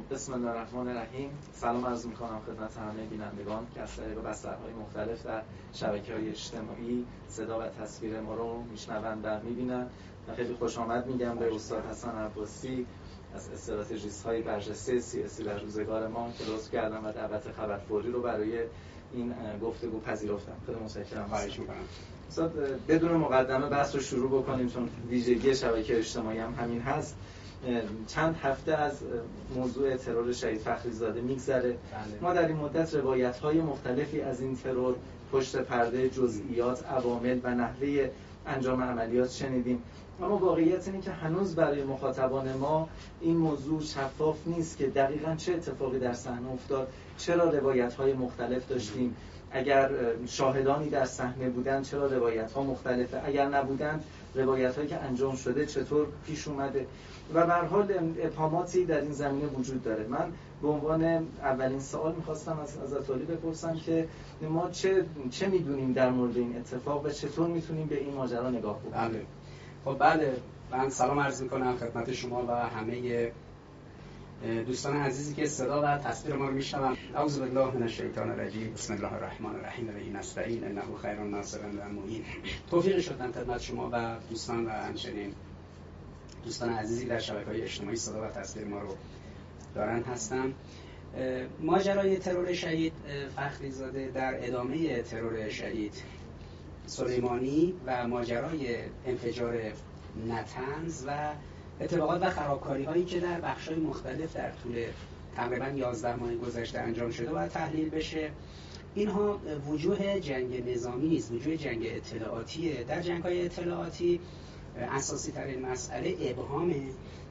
بسم الله الرحمن الرحیم. سلام عرض میکنم خدمت همه بینندگان که از طریق بسترهای مختلف در شبکه‌های اجتماعی صدا و تصویر ما رو میشنوند و میبینند. خیلی خوش آمد میگم به استاد حسن عباسی از استراتژیست‌های برجسته سیاسی در روزگار ما که لطف کردن و دعوت خبر فوری رو برای این گفتگو پذیرفتم. خیلی متشکرم. خواهش می‌کنم. استاد بدون مقدمه بحث رو شروع بکنیم چون ویژگی شبکه اجتماعی هم همین هست. چند هفته از موضوع ترور شهید فخریزاده میگذره. ما در این مدت روایت‌های مختلفی از این ترور، پشت پرده، جزئیات، عوامل و نحوه انجام عملیات شنیدیم، اما واقعیت اینه که هنوز برای مخاطبان ما این موضوع شفاف نیست که دقیقاً چه اتفاقی در صحنه افتاد، چرا روایت‌های مختلف داشتیم، اگر شاهدانی در صحنه بودن چرا روایت‌ها مختلفه، اگر نبودن روایت‌هایی که انجام شده چطور پیش اومده و به هر حال ابهاماتی در این زمینه وجود داره. من به عنوان اولین سوال می‌خواستم از علی بپرسم که ما چه می‌دونیم در مورد این اتفاق و چطور می‌تونیم به این ماجرا نگاه بکنیم. بله من سلام عرض می‌کنم خدمت شما و همه دوستان عزیزی که صدا و تصویر ما رو میشنون. اعوذ بالله من الشیطان الرجیم. بسم الله الرحمن الرحیم. و این نستعین انه خیر الناصر و معین. توفیق شدن خدمت شما و دوستان و همچنین دوستان عزیزی در شبکه‌های اجتماعی صدا و تصویر ما رو دارن هستن. ماجرای ترور شهید فخریزاده در ادامه ترور شهید سلیمانی و ماجرای انفجار نطنز و اتفاقات و خرابکاری هایی که در بخش‌های مختلف در طول تقریباً 11 ماه گذشته انجام شده و تحلیل بشه. اینها وجوه جنگ نظامی نیست، وجوه جنگ اطلاعاتیه. در جنگ‌های اطلاعاتی اساسی ترین مسئله ابهامه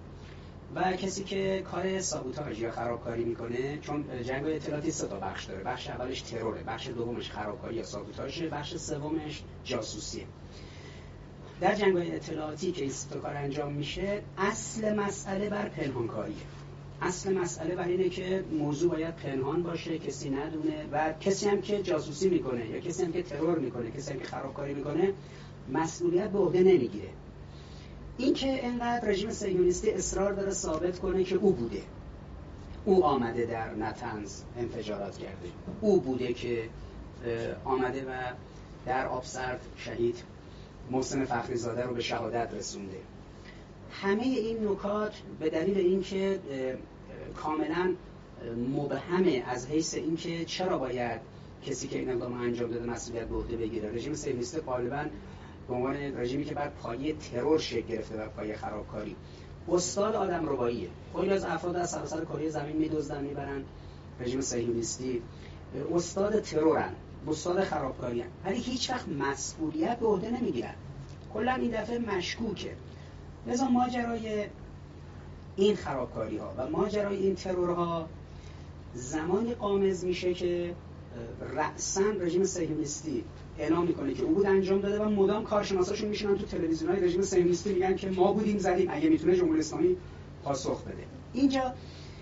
و کسی که کار سابوتاژ یا خرابکاری میکنه، چون جنگ‌های اطلاعاتی 3 تا بخش داره. بخش اولش تروره، بخش دومش خرابکاری یا سابوتاژه، بخش سومش جاسوسیه. در جنگ‌های اطلاعاتی که این 3 تا کار انجام میشه، اصل مسئله بر پنهانکاریه. اصل مسئله بر اینه که موضوع باید پنهان باشه، کسی ندونه و کسی هم که جاسوسی میکنه یا کسی هم که ترور میکنه، کسی هم که خرابکاری میکنه مسئولیت به عهده نمیگیره. این که اینقدر رژیم صهیونیستی اصرار داره ثابت کنه که او بوده، او آمده در نطنز انفجارات کرده، او بوده که آمده و در آبسرد شهید محسن فخریزاده رو به شهادت رسونده. همه این نکات به دلیل اینکه کاملا مبهمه از حیث اینکه چرا باید کسی که این اقدام انجام داده مسئولیت به عهده بگیره. رژیم صهیونیستی غالباً به عنوان رژیمی که بر پایه ترور شکل گرفته و پایه خرابکاری، استاد آدمرباییه. خیلی از افراد از سراسر کره زمین می‌دزدن میبرن. رژیم صهیونیستی استاد ترورن، استاد خرابکاریان، ولی هیچ وقت مسئولیت به عهده نمیگیرن. کلا این دفعه مشکوکه. لذا ماجرای این خرابکاری‌ها و ماجرای این ترورها زمانی غامض میشه که رأساً رژیم صهیونیستی اعلام میکنه که او بود انجام داده و مدام کارشناساشون میشینن تو تلویزیون‌های رژیم صهیونیستی میگن که ما بودیم زدیم، اگه میتونه جمهوری اسلامی پاسخ بده. اینجا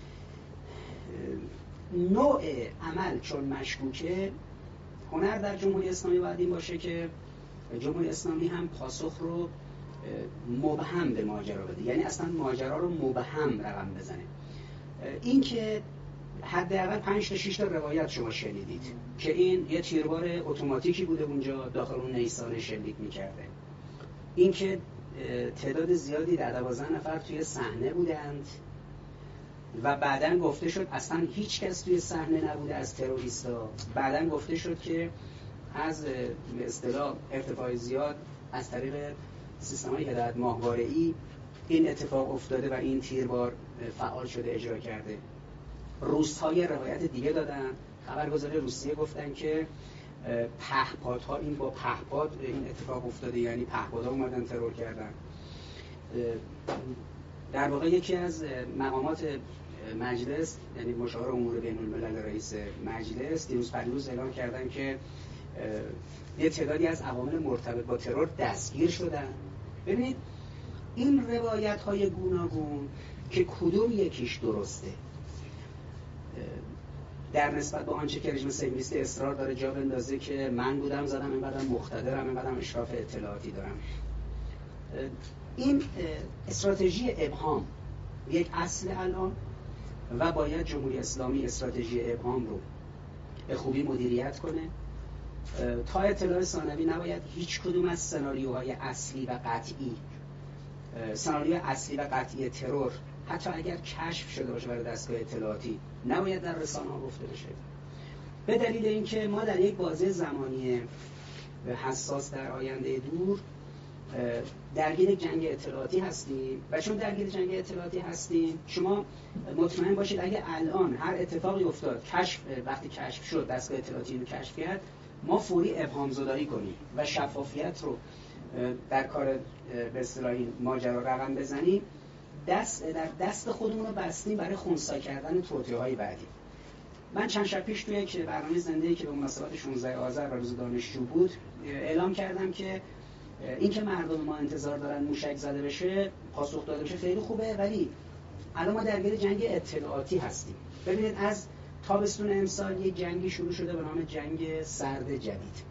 نوع عمل چون مشکوکه، هنر در جمهوری اسلامی باید این باشه که جمهوری اسلامی هم پاسخ رو مبهم به ماجرا بده، یعنی اصلا ماجرا رو مبهم رقم بزنه. این که حداقل 5 تا 6 تا روایت شما شنیدید که این یه تیربار اتوماتیکی بوده اونجا داخل اون نیسان شلیک می‌کرده. این که تعداد زیادی در 12 نفر توی صحنه بودند و بعداً گفته شد اصلا هیچ کس توی صحنه نبوده از تروریستا. بعداً گفته شد که از به اصطلاح ارتفاع زیاد از طریق سیستم‌های هدایت ماهواره‌ای این اتفاق افتاده و این تیربار فعال شده، اجرا کرده. روس‌ها یه روایت دیگه دادن، خبرگزاری روسیه گفتن که پهپادها، این با پهپاد این اتفاق افتاده، یعنی پهپادها اومدن ترور کردن. در واقع یکی از مقامات مجلس، یعنی مشاور امور بین الملل رئیس مجلس، دیروز اعلام کردن که یه تعدادی از عوامل مرتبط با ترور دستگیر شدن. ببینید این روایت‌های گوناگون که کدوم یکیش درسته در نسبت به آنچه که رژیم صهیونیستی اصرار داره جا بندازه که من بودم زدم، اینقدرم مقتدرم، اینقدرم اشراف اطلاعاتی دارم. این استراتژی ابهام یک اصل الان و باید جمهوری اسلامی استراتژی ابهام رو به خوبی مدیریت کنه. تا اطلاع ثانوی نباید هیچ کدوم از سناریوهای اصلی و قطعی ترور حتی اگر کشف شده باشه برای دستگاه اطلاعاتی نباید در رسانه‌ها گفته بشه، به دلیل اینکه ما در یک بازه زمانی حساس در آینده دور درگیر جنگ اطلاعاتی هستیم و چون درگیر جنگ اطلاعاتی هستیم شما مطمئن باشید اگه الان هر اتفاقی افتاد وقتی کشف شد دستگاه اطلاعاتی رو کشف کرد ما فوری ابهام زدایی کنیم و شفافیت رو در کار به اصطلاح این ماجرا رقم بزنیم، در دست خودمون رو بستیم برای خنثی کردن توطئه‌های بعدی. من چند شب پیش توی یک برنامه زنده‌ای که به مناسبت 16 آذر و روز دانشجو بود اعلام کردم که این که مردم ما انتظار دارن موشک زده بشه، پاسخ داده بشه خیلی خوبه، ولی الان ما درگیر جنگ اطلاعاتی هستیم. ببینید از تابستون امسال یک جنگی شروع شده به نام جنگ سرد جدید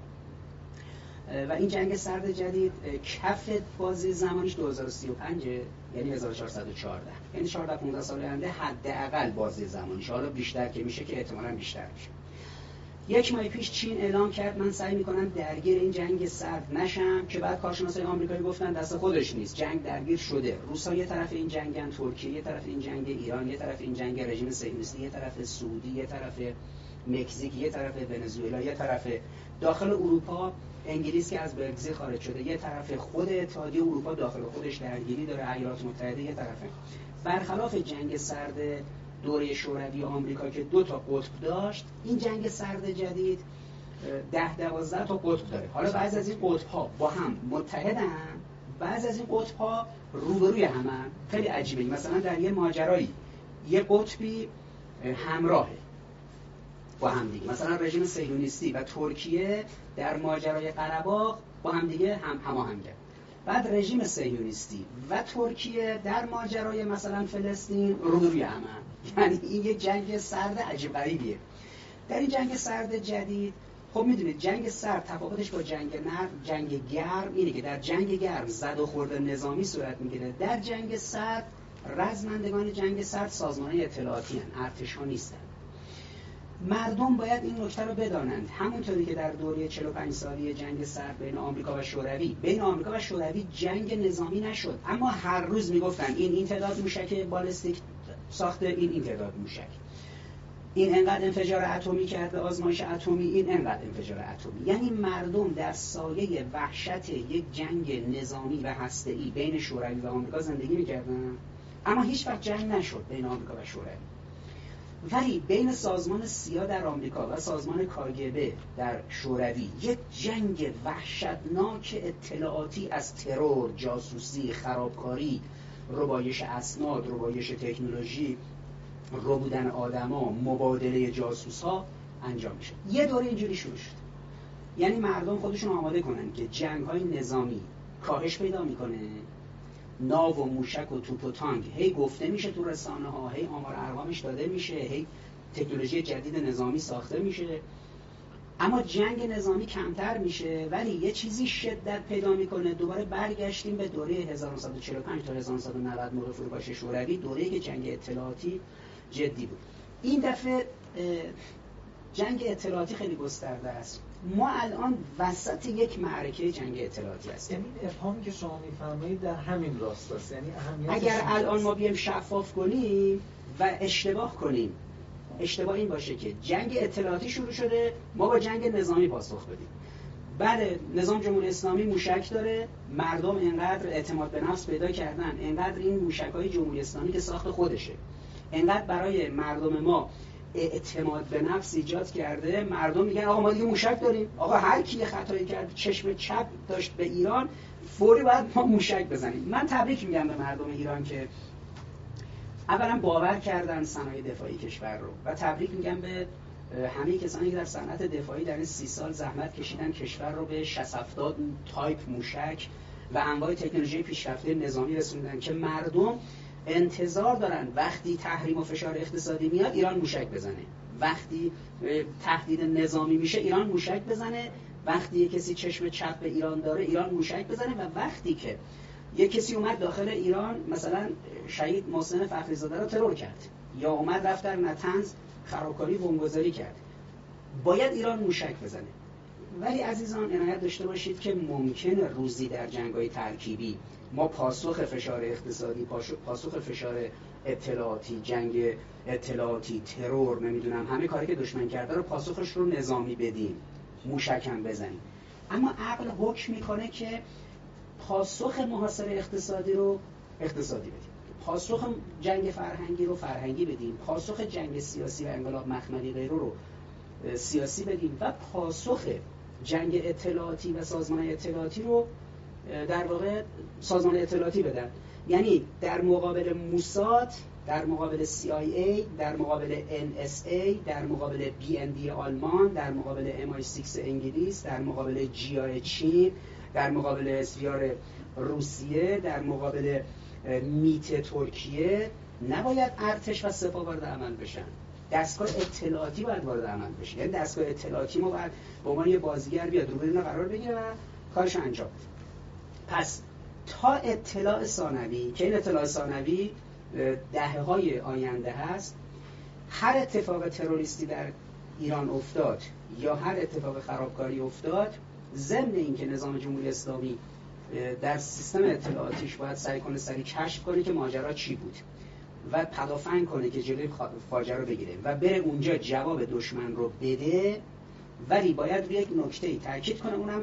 و این جنگ سرد جدید کف بازه زمانیش 2035 یعنی 1414 یعنی 14-15 سال آینده حداقل بازه زمانیش، حالا بیشتر که میشه که احتمالاً بیشتر میشه. یک ماه پیش چین اعلام کرد من سعی میکنم درگیر این جنگ سرد نشم که بعد کارشناسای آمریکایی گفتن دست خودش نیست، جنگ درگیر شده. روسا یه طرف این جنگن، ترکیه یه طرف این جنگ، ایران یه طرف این جنگ رژیم صهیونیستی، یه طرف سعودی، یه طرف مکزیک، یه طرف ونزوئلا، یه طرف داخل اروپا انگلیس که از برگزیت خارج شده، یه طرف خود اتحادیه اروپا داخل خودش درگیری داره، ایالات متحده یه طرفه. برخلاف جنگ سرد دوره شوروی آمریکا که 2 تا قطب داشت، این جنگ سرد جدید 10-12 تا قطب داره. حالا بعضی از این قطب ها با هم متحدن، بعضی از این قطب ها روبروی همن. خیلی عجیبه. مثلا در یه ماجرایی یه قطبی همراهه با هم دیگه، مثلا رژیم صهیونیستی و ترکیه در ماجرای قره‌باغ با هم دیگه هماهنگن. بعد رژیم صهیونیستی و ترکیه در ماجرای مثلا فلسطین روبروی همن. یعنی این یه جنگ سرد عجیب غریبیه. در این جنگ سرد جدید خب میدونید جنگ سرد تفاوتش با جنگ گرم اینه که در جنگ گرم زد و خورد نظامی صورت میگیره، در جنگ سرد رزمندگان جنگ سرد سازمان‌های اطلاعاتی هستند، ارتش‌ها نیستن. مردم باید این نکته رو بدانند، همونطوری که در دوره 45 سالی جنگ سرد بین آمریکا و شوروی جنگ نظامی نشد، اما هر روز میگفتن این تعداد موشک بالستیک ساخته، این تعداد موشک، این انقدر انفجار اتمی کرد به آزمایش اتمی، این انقدر انفجار اتمی. یعنی مردم در سایه وحشت یک جنگ نظامی و هسته‌ای بین شوروی و آمریکا زندگی می‌کردن، اما هیچ وقت جنگ نشد بین آمریکا و شوروی. ولی بین سازمان سیا در آمریکا و سازمان کاگبه در شوروی یک جنگ وحشتناک اطلاعاتی از ترور، جاسوسی، خرابکاری، ربایش اسناد، ربایش تکنولوژی، ربودن آدما، مبادله جاسوس‌ها انجام میشه. یه دوره اینجوری شروع شد. یعنی مردم خودشون آماده کنن که جنگ‌های نظامی کاهش پیدا میکنه، ناو و موشک و توپ و تانک هی گفته میشه تو رسانه‌ها، هی آمار ارقامش داده میشه، هی تکنولوژی جدید نظامی ساخته میشه، اما جنگ نظامی کمتر میشه. ولی یه چیزی شدت پیدا میکنه. دوباره برگشتیم به دوره 1945 تا 1990 موقع فروپاشی شوروی، دوره‌ای که جنگ اطلاعاتی جدی بود. این دفعه جنگ اطلاعاتی خیلی گسترده است. ما الان وسط یک معرکه جنگ اطلاعاتی هستیم. یعنی ابهامی که شما میفرمایید در همین راستاست. یعنی اگر الان ما بیایم شفاف کنیم و اشتباه کنیم، اشتباه این باشه که جنگ اطلاعاتی شروع شده، ما با جنگ نظامی پاسخ بدیم. بله، نظام جمهوری اسلامی موشک داره، مردم اینقدر اعتماد به نفس پیدا کردن، اینقدر این موشک‌های جمهوری اسلامی که ساخت خودشه، اینقدر برای مردم ما اعتماد به نفس ایجاد کرده، مردم میگن آقا ما دیگه موشک داریم، آقا هر کی خطایی کرد چشم چپ داشت به ایران فوری باید ما موشک بزنیم. من تبریک میگم به مردم ایران که اولا باور کردن صنایع دفاعی کشور رو و تبریک میگم به همه کسانی که در صنعت دفاعی در این 30 سال زحمت کشیدن کشور رو به 60-70 تایپ موشک و انواع تکنولوژی پیشرفته نظامی رسوندن که مردم انتظار دارن وقتی تحریم و فشار اقتصادی میاد ایران موشک بزنه، وقتی تهدید نظامی میشه ایران موشک بزنه، وقتی کسی چشم چپ به ایران داره ایران موشک بزنه، و وقتی که یک کسی اومد داخل ایران مثلا شهید محسن فخریزاده رو ترور کرد یا اومد رفت در نطنز خرابکاری بمبگذاری کرد. باید ایران موشک بزنه. ولی عزیزان عنایت داشته باشید که ممکنه روزی در جنگ‌های ترکیبی ما پاسخ فشار اقتصادی، پاسخ فشار اطلاعاتی، جنگ اطلاعاتی، ترور، نمیدونم همه کاری که دشمن کرده رو پاسخش رو نظامی بدیم، موشک هم بزنیم. اما عقل حکم میکنه که پاسخ محاصره اقتصادی رو اقتصادی بدیم، پاسخ جنگ فرهنگی رو فرهنگی بدیم، پاسخ جنگ سیاسی و انقلاب مخملی غیره رو سیاسی بدیم و پاسخ جنگ اطلاعاتی و سازمان اطلاعاتی رو در واقع سازمان اطلاعاتی بدن. یعنی در مقابل موساد، در مقابل CIA، در مقابل NSA، در مقابل BND آلمان، در مقابل MI6 انگلیس، در مقابل GI چین، در مقابل SVR روسیه، در مقابل میت ترکیه، نباید ارتش و سپاه وارد عمل بشن. دستگاه اطلاعاتی باید وارد عمل بشه. یعنی دستگاه اطلاعاتی ما باید به عنوان یه بازیگر بیاد روی اینا قرار بگیره و کارش انجام بده. پس تا اطلاع ثانوی که این اطلاع ثانوی دهه‌های آینده هست، هر اتفاق تروریستی در ایران افتاد یا هر اتفاق خرابکاری افتاد، ضمن اینکه نظام جمهوری اسلامی در سیستم اطلاعاتیش باید سعی کنه سریع کشف کنه که ماجرا چی بود و پدافند کنه که جلوی فاجعه رو بگیره و بره اونجا جواب دشمن رو بده، ولی باید روی یک نکته‌ای تاکید کنه، اونم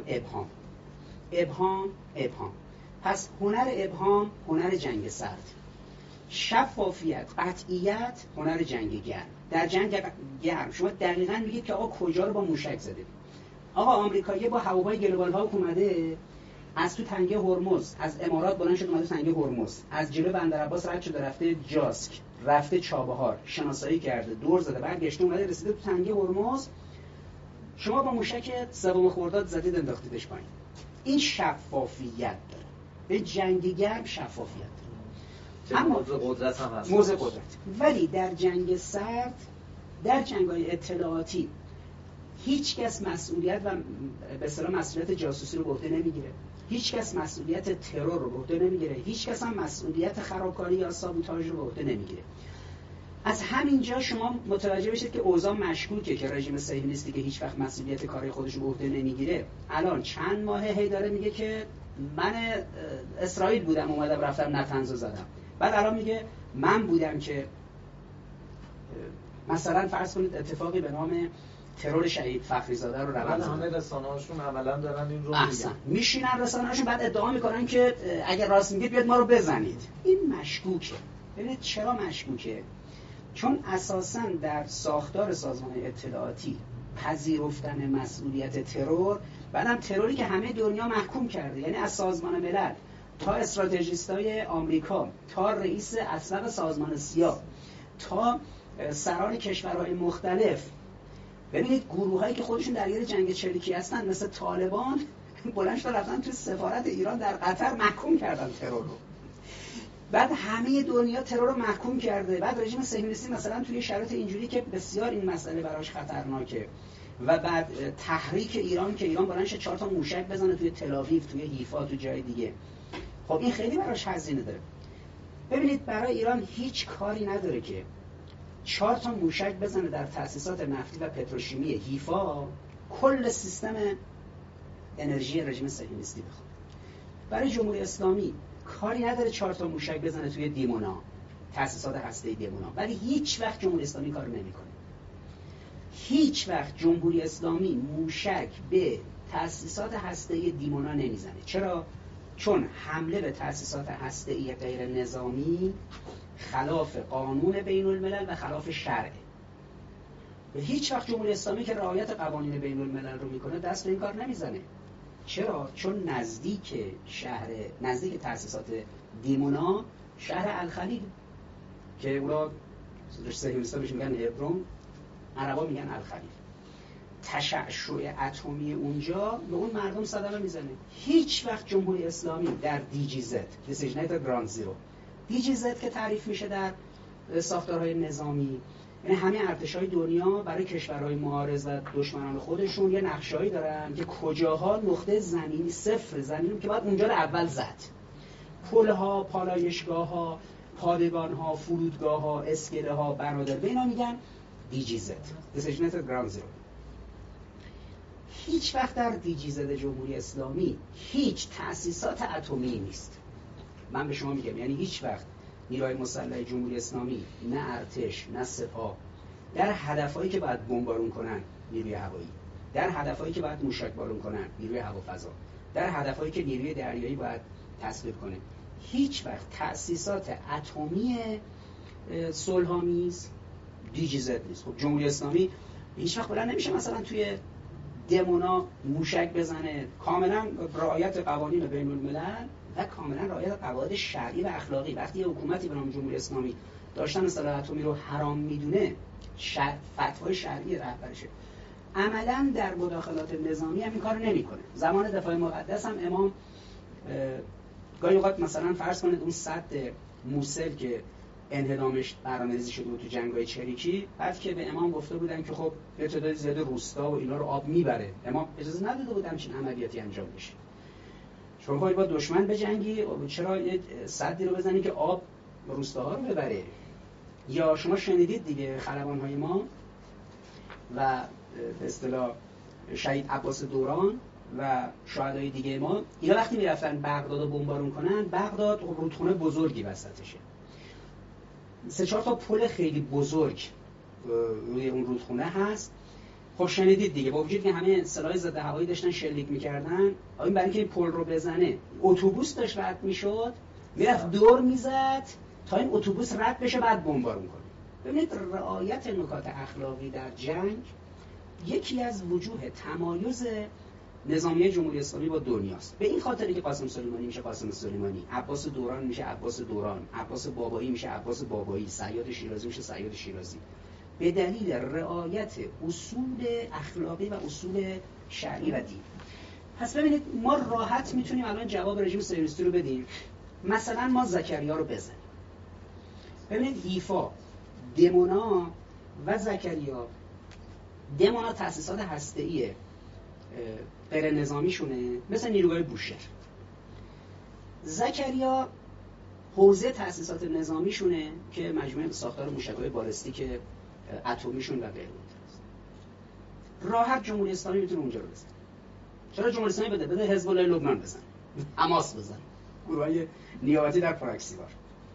ابهام. پس هنر ابهام هنر جنگ سرد، شفافیت، قطعیت هنر جنگ گرم. در جنگ گرم شما دقیقاً میگید که آقا کجا رو با موشک زده. آقا آمریکایی با هواپیمای گلوبال هاوک اومده از تو تنگه هرمز، از امارات بلند شد اومده تنگه هرمز، از جلو بندر عباس رد شده رفته جاسک، رفته چابهار، شناسایی کرده، دور زده، برگشته اومده رسیده تو تنگه هرمز. شما با موشک سوم خرداد زدید انداختیدش پایین. این شفافیت داره. به جنگ گرم شفافیت داره. اما موضوع قدرت هم هست. موضوع قدرت. ولی در جنگ سرد، در جنگ‌های اطلاعاتی هیچ کس مسئولیت و به اصطلاح مسئولیت جاسوسی رو به عهده نمیگیره. هیچ کس مسئولیت ترور رو به عهده نمیگیره. هیچ کس هم مسئولیت خرابکاری یا سابوتاژ رو به عهده نمیگیره. از همینجا شما متوجه بشید که اوضاع مشکوکه که رژیم صهیونیستی که هیچ وقت مسئولیت کاری خودش رو به عهده نمیگیره، الان چند ماهه هی داره میگه که من اسرائیل بودم اومدم رفتم نطنز رو زدم. بعد الان میگه من بودم که مثلا فرض کنید اتفاقی به نام ترور شهید فخریزاده رو رقم زدن. همه رسانه‌هاشون عملاً دارن این رو میگن. میشینن رسانه‌هاشون بعد ادعا میکنن که اگر راست میگید بیاد ما رو بزنید. این مشکوکه. ببینید چرا مشکوکه؟ چون اساساً در ساختار سازمان اطلاعاتی پذیرفتن مسئولیت ترور، بعدم تروری که همه دنیا محکوم کرده، یعنی از سازمان ملل تا استراتژیستای آمریکا تا رئیس اسبق سازمان سیا تا سران کشورهای مختلف. ببینید گروهایی که خودشون درگیر جنگ چریکی هستن مثل طالبان بلند شدن رفتن تو سفارت ایران در قطر محکوم کردن ترور رو. بعد همه دنیا ترور رو محکوم کرده. بعد رژیم صهیونیستی مثلا توی شرایط اینجوری که بسیار این مسئله براش خطرناکه و بعد تحریک ایران که ایران بلند شه 4 تا موشک بزنه توی تل‌آویو، توی حیفا، تو جای دیگه، خب این خیلی براش هزینه داره. ببینید برای ایران هیچ کاری نداره که 4 تا موشک بزنه در تأسیسات نفتی و پتروشیمی حیفا، کل سیستم انرژی رژیم صهیونیستی بخواد. برای جمهوری اسلامی کاری نداره 4 تا موشک بزنه توی دیمونا، تأسیسات هسته‌ای دیمونا، ولی هیچ وقت جمهوری اسلامی کارو نمی‌کنه. هیچ وقت جمهوری اسلامی موشک به تأسیسات هسته‌ای دیمونا نمیزنه. چرا؟ چون حمله به تأسیسات هسته‌ای غیر نظامی خلاف قانون بین الملل و خلاف شرع. و هیچ وقت جمهوری اسلامی که رعایت قوانین بین الملل رو میکنه دست به این کار نمیزنه. چرا؟ چون نزدیک تأسیسات دیمونا شهر الخلیل که اونا صهیونیست‌ها بهش میگن هبرون، عربا میگن الخلیل. تشعشع اتمی اونجا به اون مردم صدمه میزنه. هیچ وقت جمهوری اسلامی در DGZ Designated Ground Zero، DGZ که تعریف میشه در ساختارهای نظامی، یعنی همه ارتش‌های دنیا برای کشورهای معارض و دشمنان خودشون یه نقشه‌ای دارن که کجاها نقطه زمینی صفر زمینی که باید اونجا رو اول زد. پل‌ها، پالایشگاه‌ها، پادگان‌ها، فرودگاه‌ها، اسکله‌ها، بنادر، به اینا میگن DGZ Designated Ground Zero. هیچ وقت در DGZ جمهوری اسلامی هیچ تأسیسات اتمی نیست. من به شما میگم، یعنی هیچ وقت نیروهای مسلح جمهوری اسلامی، نه ارتش، نه سپاه، در هدفهایی که باید بمبارون کنن نیروی هوایی، در هدفهایی که باید موشکبارون کنن نیروی هوافضا، در هدفهایی که نیروی دریایی باید تصویب کنه، هیچ وقت تأسیسات اتمی صلح‌آمیز DGZ نیست. خب جمهوری اسلامی هیچ وقت بلند نمیشه مثلا توی دمونا موشک بزنه، کاملا رعایت قوانین بین الملل و کاملا رعایت قواعد شرعی و اخلاقی. وقتی یه حکومتی به نام جمهوری اسلامی داشتن سلاح اتمی رو حرام میدونه، فتوای شرعی رهبرشه، عملا در مداخلات نظامی هم این کارو نمیکنه. زمان دفاع مقدس هم امام گاهی اوقات مثلا فرض کنید اون سد موصل که انهدامش برنامه‌ریزی شده بود تو جنگ‌های چریکی، بعد که به امام گفته بودن که خب یه تعداد زیاد روستا و اینا رو آب میبره، امام اجازه نداده بود همچین عملیاتی انجام بشه. شما خواهی با دشمن بجنگی، چرا یه سدی رو بزنی که آب روستاها رو ببره؟ یا شما شنیدید دیگه خلبان‌های ما و به اصطلاح شهید عباس دوران و شهدای دیگه ما، اینا وقتی میرفتن بغداد رو بمبارون کنن، بغداد رودخونه بزرگی وسطشه، 3-4 تا پل خیلی بزرگ روی اون رودخونه هست. خب شنیدید دیگه، با وجود که همه سلاح ضد هوایی داشتن شلیک میکردن، این برای اینکه این پل رو بزنه اتوبوس داشت رد میشد، میرفت دور میزد تا این اتوبوس رد بشه بعد بمبارون کنه. ببینید رعایت نکات اخلاقی در جنگ یکی از وجوه تمایز نظامیه جمهوری اسلامی با دنیاست. به این خاطری که قاسم سلیمانی میشه قاسم سلیمانی، عباس دوران میشه عباس دوران، عباس بابایی میشه عباس بابایی، صیاد شیرازی میشه صیاد شیرازی، به دلیل رعایت اصول اخلاقی و اصول شرعی و دین. پس ببینید ما راحت میتونیم الان جواب رژیم صهیونیستی رو بدیم. مثلا ما زکریا رو بزنیم. ببینید ایفا، دمونا و زکریا، دمونا تأسیسات هسته‌ای غیر نظامیشونه مثل نیروگاه بوشهر، زکریا حوزه تأسیسات نظامیشونه که مجموعه ساختار موشک‌های بالستیک اتمیشون و غیره است. راحت جمهوری اسلامی میتونه اونجا رو بزنه. چرا جمهوری اسلامی بده حزب الله لبنان بزنه، حماس بزنه، گروه‌های نیابتی در پراکسیوار،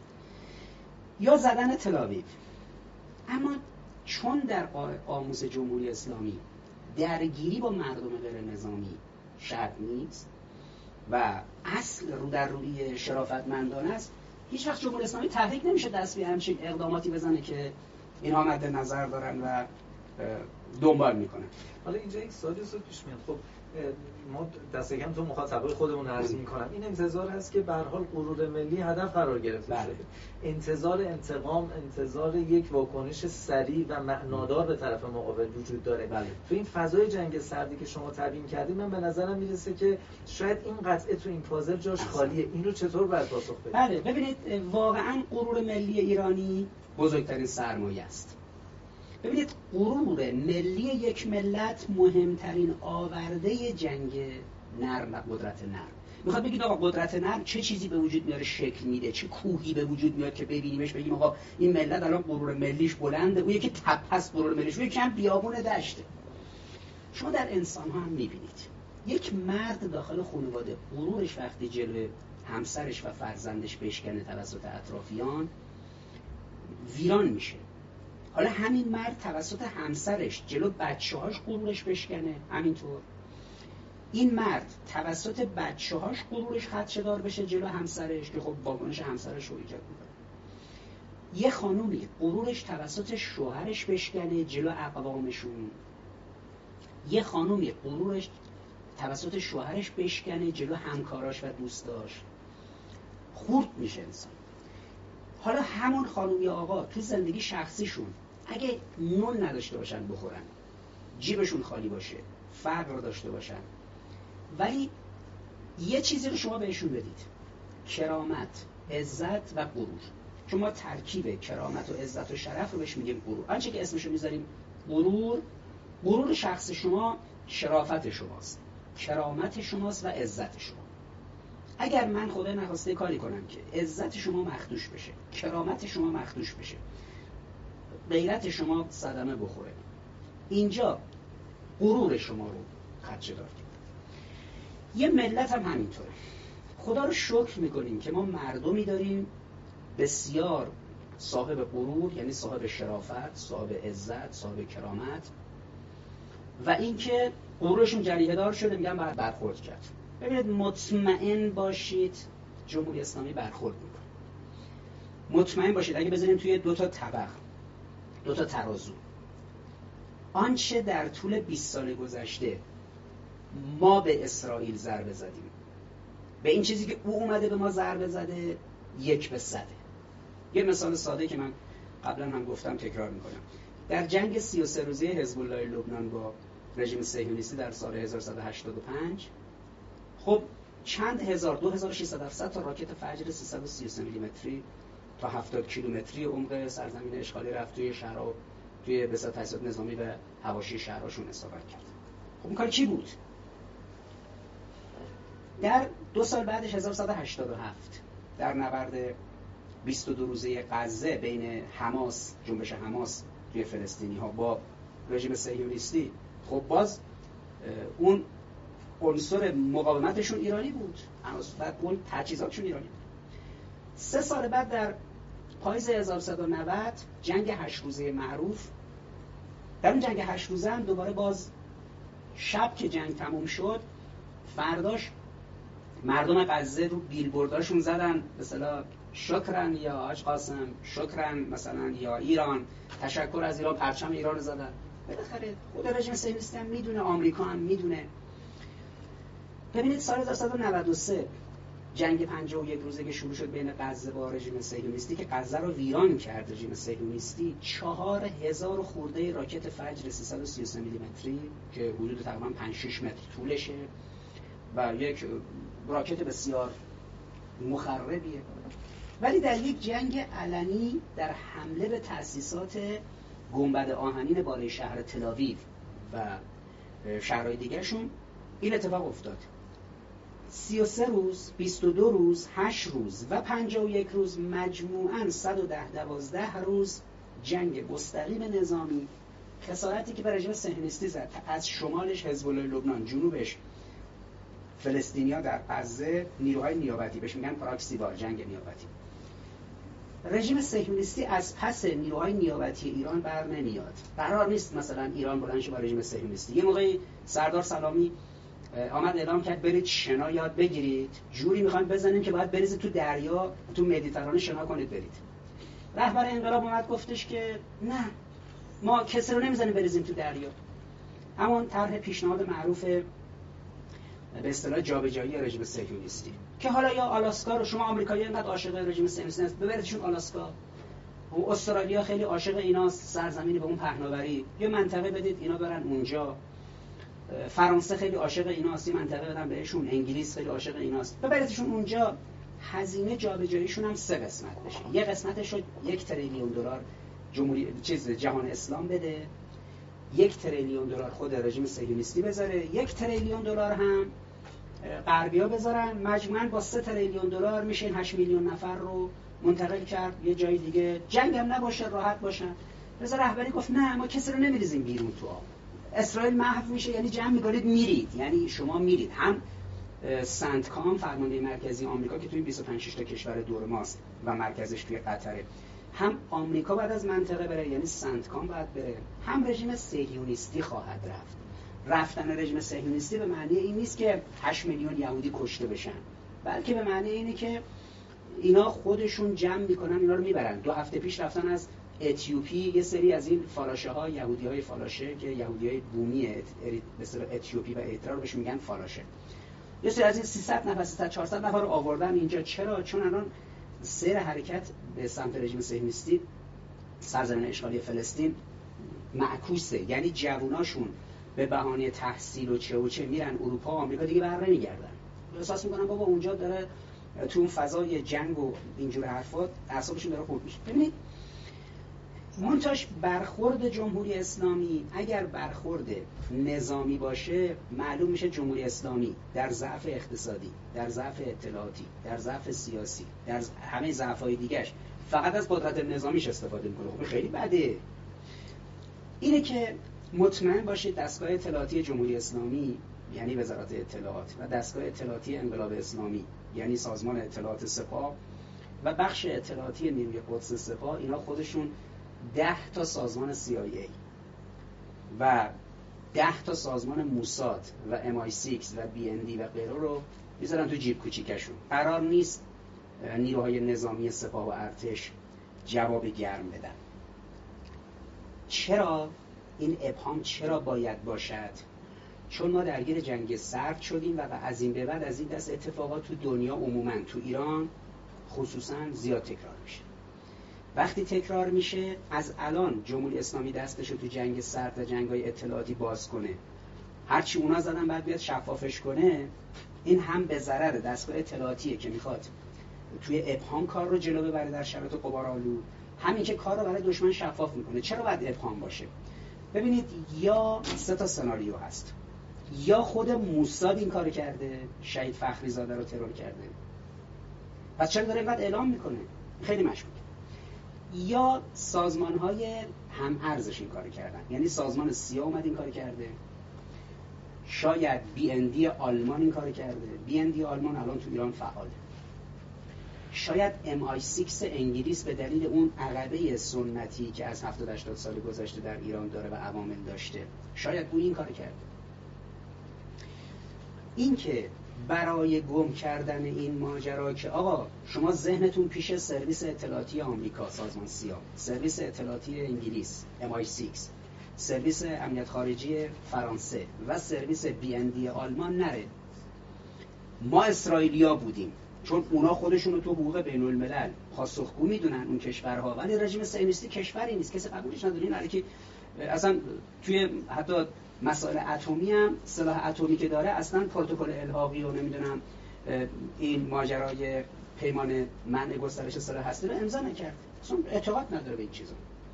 یا زدن تل‌آویو. اما چون در قاموس جمهوری اسلامی درگیری با مردم غیر نظامی شرط نیست و اصل رو در روی شرافتمندانه است، هیچ وقت جمهوری اسلامی تحریک نمیشه دست به همچین اقداماتی بزنه که اینها مد نظر دارن و دنبال میکنن. حالا اینجا یک سوالی پیش میاد. خب ما دست کم تو مخاطبای خودمون عرض میکنم، این انتظار هست که به هر حال غرور ملی هدف قرار گرفته شده. انتظار انتقام، انتظار یک واکنش سریع و معنادار به طرف مقابل وجود داره. تو این فضای جنگ سردی که شما تبیین کردید، من به نظرم میرسه که شاید این قطعه تو این پازل جاش خالیه. این رو چطور باید پاسخ بدید؟ بله، ببینید واقعا غرور ملی ایرانی بزرگترین سرمایه است. ببینید غرور ملی یک ملت مهمترین آورده جنگ نرم و قدرت نرم. میخواد بگید آقا قدرت نرم چه چیزی به وجود میاره شکل میده، چه کوهی به وجود میاد که ببینیمش بگیم آقا این ملت الان غرور ملیش بلنده، اون یکی تپه است غرور ملیش، اون یکی هم بیابون دشته. شما در انسان ها هم میبینید یک مرد داخل خانواده غرورش وقتی جلوی همسرش و فرزندش بشکنه توسط اطرافیان ویران میشه. حالا همین مرد توسط همسرش جلو بچه‌هاش غرورش بشکنه، همینطور این مرد توسط بچه‌هاش غرورش خدشه‌دار بشه جلو همسرش که خب واکنش همسرش رو ایجاد می‌کنه. یه خانومی غرورش توسط شوهرش بشکنه جلو اقوامشون، یه خانومی غرورش توسط شوهرش بشکنه جلو همکاراش و دوستاش، خورد میشه انسان. حالا همون خانوم یا آقا تو زندگی شخصیشون اگه نون نداشته باشن بخورن، جیبشون خالی باشه، فقر داشته باشن، ولی یه چیزی رو شما بهشون بدید، کرامت، عزت و غرور. شما ترکیب کرامت و عزت و شرف رو بهش میگیم غرور. آنچه که اسمشو میذاریم غرور شخص شما شرافت شماست، کرامت شماست و عزت شما. اگر من خدا نخواسته کاری کنم که عزت شما مخدوش بشه، کرامت شما مخدوش بشه، غیرت شما صدمه بخوره، اینجا غرور شما رو خدشه دار کرد. یه ملت هم همینطوره. خدا رو شکر میکنیم که ما مردمی داریم بسیار صاحب غرور، یعنی صاحب شرافت، صاحب عزت، صاحب کرامت، و اینکه غرورشون جریحه دار شده، میگن برخورد کرد. ببینید مطمئن باشید جمهوری اسلامی برخورد میکنه. مطمئن باشید اگه بذاریم توی 2 تا طبق، 2 تا ترازو، آنچه در طول 20 سال گذشته ما به اسرائیل ضربه زدیم به این چیزی که او اومده به ما ضربه زده 1 به 100. یه مثال ساده که من قبلا هم گفتم تکرار میکنم. در جنگ 33 روزه حزب الله لبنان با رژیم صهیونیستی در سال 1185 خب چند هزار 2600 تا راکت فجر 333 میلیمتری تا 70 کیلومتری عمق سرزمین اشغالی رفت توی شهرها، توی بساط تجهیزات نظامی و حواشی شهرهاشون اصابت کرد. خب این کار چی بود؟ در 2 سال بعدش 1187 در نبرد 22 روزه غزه بین حماس، جنبش حماس توی فلسطینی ها با رژیم صهیونیستی، خب باز اون عنصر مقاومتشون ایرانی بود، بعد اون تجهیزاتشون ایرانی بود. 3 سال بعد در پاییز 1190 جنگ 8 روزه معروف، در اون جنگ 8 روزه هم دوباره باز شب که جنگ تموم شد، فرداش مردم غزه رو بیلبورداشون زدن مثلا شکرن یا حاج قاسم، شکرن مثلا یا ایران، تشکر از ایران، پرچم ایران رو زدن. بالاخره خود رژیم صهیونیستی هم میدونه، آمریکا هم میدونه. ببینید سال 1993 جنگ 51 روزه که شروع شد بین غزه با رژیم صهیونیستی که غزه رو ویران کرد، رژیم صهیونیستی 4000 خورده راکت فجر 333 میلیمتری که حدود تقریبا 5-6 متر طولشه و یک راکت بسیار مخربیه، ولی در یک جنگ علنی در حمله به تأسیسات گنبد آهنین بالای شهر تل‌آویو و شهرهای دیگرشون این اتفاق افتاد. 33 روز، 22 روز، 8 روز و 51 روز، مجموعاً 110-12 روز جنگ مستقیم نظامی، خسارتی که به رژیم صهیونیستی زد، از شمالش حزب الله لبنان، جنوبش فلسطینیا در غزه، نیروهای نیابتی، بهش میگن پراکسی وار، جنگ نیابتی. رژیم صهیونیستی از پس نیروهای نیابتی ایران بر نمیاد. قرار نیست مثلا ایران بلند شه با رژیم صهیونیستی. یه موقعی سردار سلامی آمد اعلام کرد برید شنا یاد بگیرید، جوری میخوایم بزنیم که باید بریزید تو دریا، تو مدیترانه شنا کنید برید. رهبر انقلاب اومد گفتش که نه، ما کسی رو نمیزنیم بریزیم تو دریا. همون طرح پیشنهاد معروف به اصطلاح جابجایی رژیم صهیونیستی که حالا یا آلاسکا رو، شما آمریکایی اینقدر عاشق رژیم صهیونیستی هست ببریدشون آلاسکا، و استرالیا خیلی عاشق ایناست، سرزمینی به اون پهناوری، یه منطقه بدید اینا برن اونجا. فرانسه خیلی عاشق ایناست، یه منطقه بدن بهشون. انگلیس خیلی عاشق ایناست، ببریدشون اونجا. هزینه جابجاییشون هم 3 قسمت بشه. یه قسمتش رو 1 تریلیون دلار جهان اسلام بده، 1 تریلیون دلار خود رژیم صهیونیستی بذاره، 1 تریلیون دلار هم غربی‌ها بذارن. مجموعاً با 3 تریلیون دلار میشه 8 میلیون نفر رو منتقل کرد یه جای دیگه، جنگ هم نباشه، راحت باشن. رضا رهبری گفت نه، ما کسی رو نمیریزیم بیرون تو آب. اسرائیل محو میشه، یعنی جمع می‌کنید میرید، یعنی شما میرید. هم سنتکام فرمانده مرکزی آمریکا که توی 25 تا کشور دور ماست و مرکزش توی قطره، هم آمریکا بعد از منطقه بره، یعنی سنتکام باید بره، هم رژیم صهیونیستی خواهد رفت. رفتن رژیم صهیونیستی به معنی این نیست که 8 میلیون یهودی کشته بشن، بلکه به معنی اینه که اینا خودشون جمع میکنن، اینا رو میبرن. 2 هفته پیش رفتن از اتیوپی یه سری از این فالاشه ها، یهودی های فالاشه که یهودی های بومی مثل اتیوپی و اریتره رو بهش میگن فالاشه، یه سری از این 300 نفر 400 نفر رو آوردن اینجا. چرا؟ چون الان سیر حرکت به سمت رژیم صهیونیستی سرزمین اشغالی فلسطین معکوسه، یعنی جووناشون به بهانه تحصیل و چه میرن اروپا و آمریکا، دیگه بر نمیگردن. احساس میکنن بابا اونجا داره تو اون فضای جنگ و اینجور حرفات اعصابشون داره خورد میشه. ببینید منتاش برخورد جمهوری اسلامی اگر برخورد نظامی باشه معلوم میشه جمهوری اسلامی در ضعف اقتصادی، در ضعف اطلاعاتی، در ضعف سیاسی، در همه ضعف‌های دیگه‌اش فقط از قدرت نظامیش استفاده میکنه. خب خیلی بده. اینه که مطمئن باشید دستگاه اطلاعاتی جمهوری اسلامی یعنی وزارت اطلاعات و دستگاه اطلاعاتی انقلاب اسلامی یعنی سازمان اطلاعات سپاه و بخش اطلاعاتی نیروی قدس سپاه، اینا خودشون 10 تا سازمان CIA و 10 تا سازمان موساد و MI6 و BND و غیره رو میذارن تو جیب کوچیکشون. قرار نیست نیروهای نظامی سپاه و ارتش جواب گرم بدن. چرا این ابهام چرا باید باشد؟ چون ما درگیر جنگ سرد شدیم و از این به بعد از این دست اتفاقات تو دنیا عموما تو ایران خصوصا زیاد تکرار میشه. وقتی تکرار میشه از الان جمهوری اسلامی دستشو تو جنگ سرد و جنگ‌های اطلاعاتی باز کنه، هرچی اونا زدن بعد بیاد شفافش کنه، این هم به ضرر دستگاه اطلاعاتیه که میخواد توی ابهام کار رو جلو ببره در شرایط غبارآلود، همین که کار رو برای دشمن شفاف میکنه. چرا باید ابهام باشه؟ ببینید یا 3 تا سناریو هست. یا خود موساد این کار کرده، شهید فخری زاده رو ترور کرده، پس چرا داره اینقدر اعلام میکنه؟ خیلی مشکوک. یا سازمان‌های هم ارزش این کار کردن، یعنی سازمان سیا اومد این کار کرده، شاید BND آلمان این کار کرده. BND آلمان الان تو ایران فعاله. شاید MI6 انگلیس به دلیل اون عقبه سنتی که از 70-80 سال گذشته در ایران داره و عوامل داشته، شاید اون این کار کرده. این که برای گم کردن این ماجرا که آقا شما ذهنتون پیش سرویس اطلاعاتی آمریکا سازمان سیا، سرویس اطلاعاتی انگلیس MI6، سرویس امنیت خارجی فرانسه و سرویس BND آلمان نره. ما اسرائیلیا بودیم چون اونا خودشون رو تو حقوق بین الملل پاسخگو میدونن اون کشورها، ولی رژیم صهیونیستی کشوری نیست، کسی قبولش نداره. این علیه که اصلا توی حتی مسائل اتمی هم سلاح اتمی که داره اصلا پروتکل الحاقی و نمیدونم این ماجرای پیمان منع گسترش سلاح هستی رو امضا نکرد، اصلا اعتقاد نداره به این چیزا.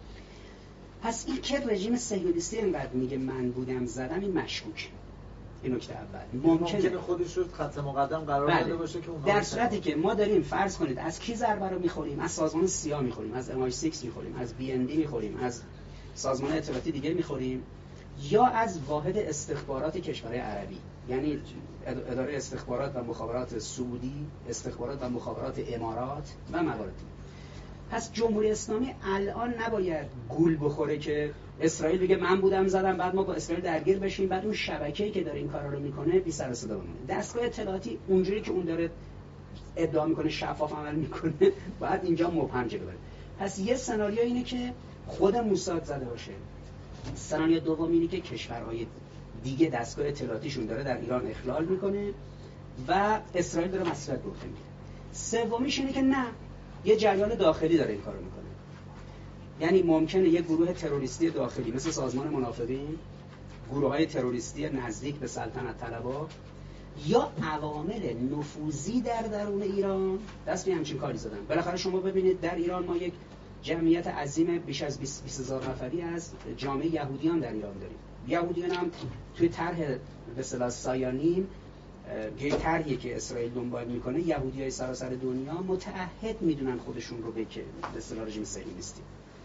پس این که رژیم صهیونیستی اینقدر میگه من بودم زدم، این مشکوکه. این نکته اول. ممکنه خودش رو خط مقدم قرار داده باشه که اونها در صورتی که ما داریم فرض کنید از کی ضربه رو میخوریم، از سازمان سیا میخوریم، از MI6 میخوریم، از BND میخوریم، از سازمان اطلاعاتی دیگه میخوریم، یا از واحد استخبارات کشورهای عربی، یعنی اداره استخبارات و مخابرات سعودی، استخبارات و مخابرات امارات و موارد. پس جمهوری اسلامی الان نباید گول بخوره که اسرائیل بگه من بودم زدم، بعد ما با اسرائیل درگیر بشیم، بعد اون شبکه‌ای که داره این کارا رو میکنه بی سر و صدا بمونه. دستگاه اطلاعاتی اونجوری که اون داره ادعا میکنه شفاف عمل میکنه، بعد اینجا مبهم جلو بره. پس یه سناریو اینه که خود موساد زده باشه. سناریو دوم اینه که کشورهای دیگه دستگاه اطلاعاتیشون داره در ایران اخلال میکنه و اسرائیل داره مسئولیت به عهده میگیره. سومیش اینه که نه، یه جریان داخلی داره این کارو میکنه. یعنی ممکنه یه گروه تروریستی داخلی مثل سازمان منافقین، گروه‌های تروریستی نزدیک به سلطنت طلبها یا عوامل نفوذی در درون ایران دست به همچین کاری زدن. بالاخره شما ببینید در ایران ما یک جمعیت عظیم بیش از 20,000 نفری از جامعه یهودیان در ایران داریم. یهودیان هم توی طرح به اصطلاح سایانیم، یه طرحی که اسرائیل دنبال میکنه، یهودیای سراسر دنیا متعهد میدونن خودشون رو به اصطلاح رژیم صهیونیستی.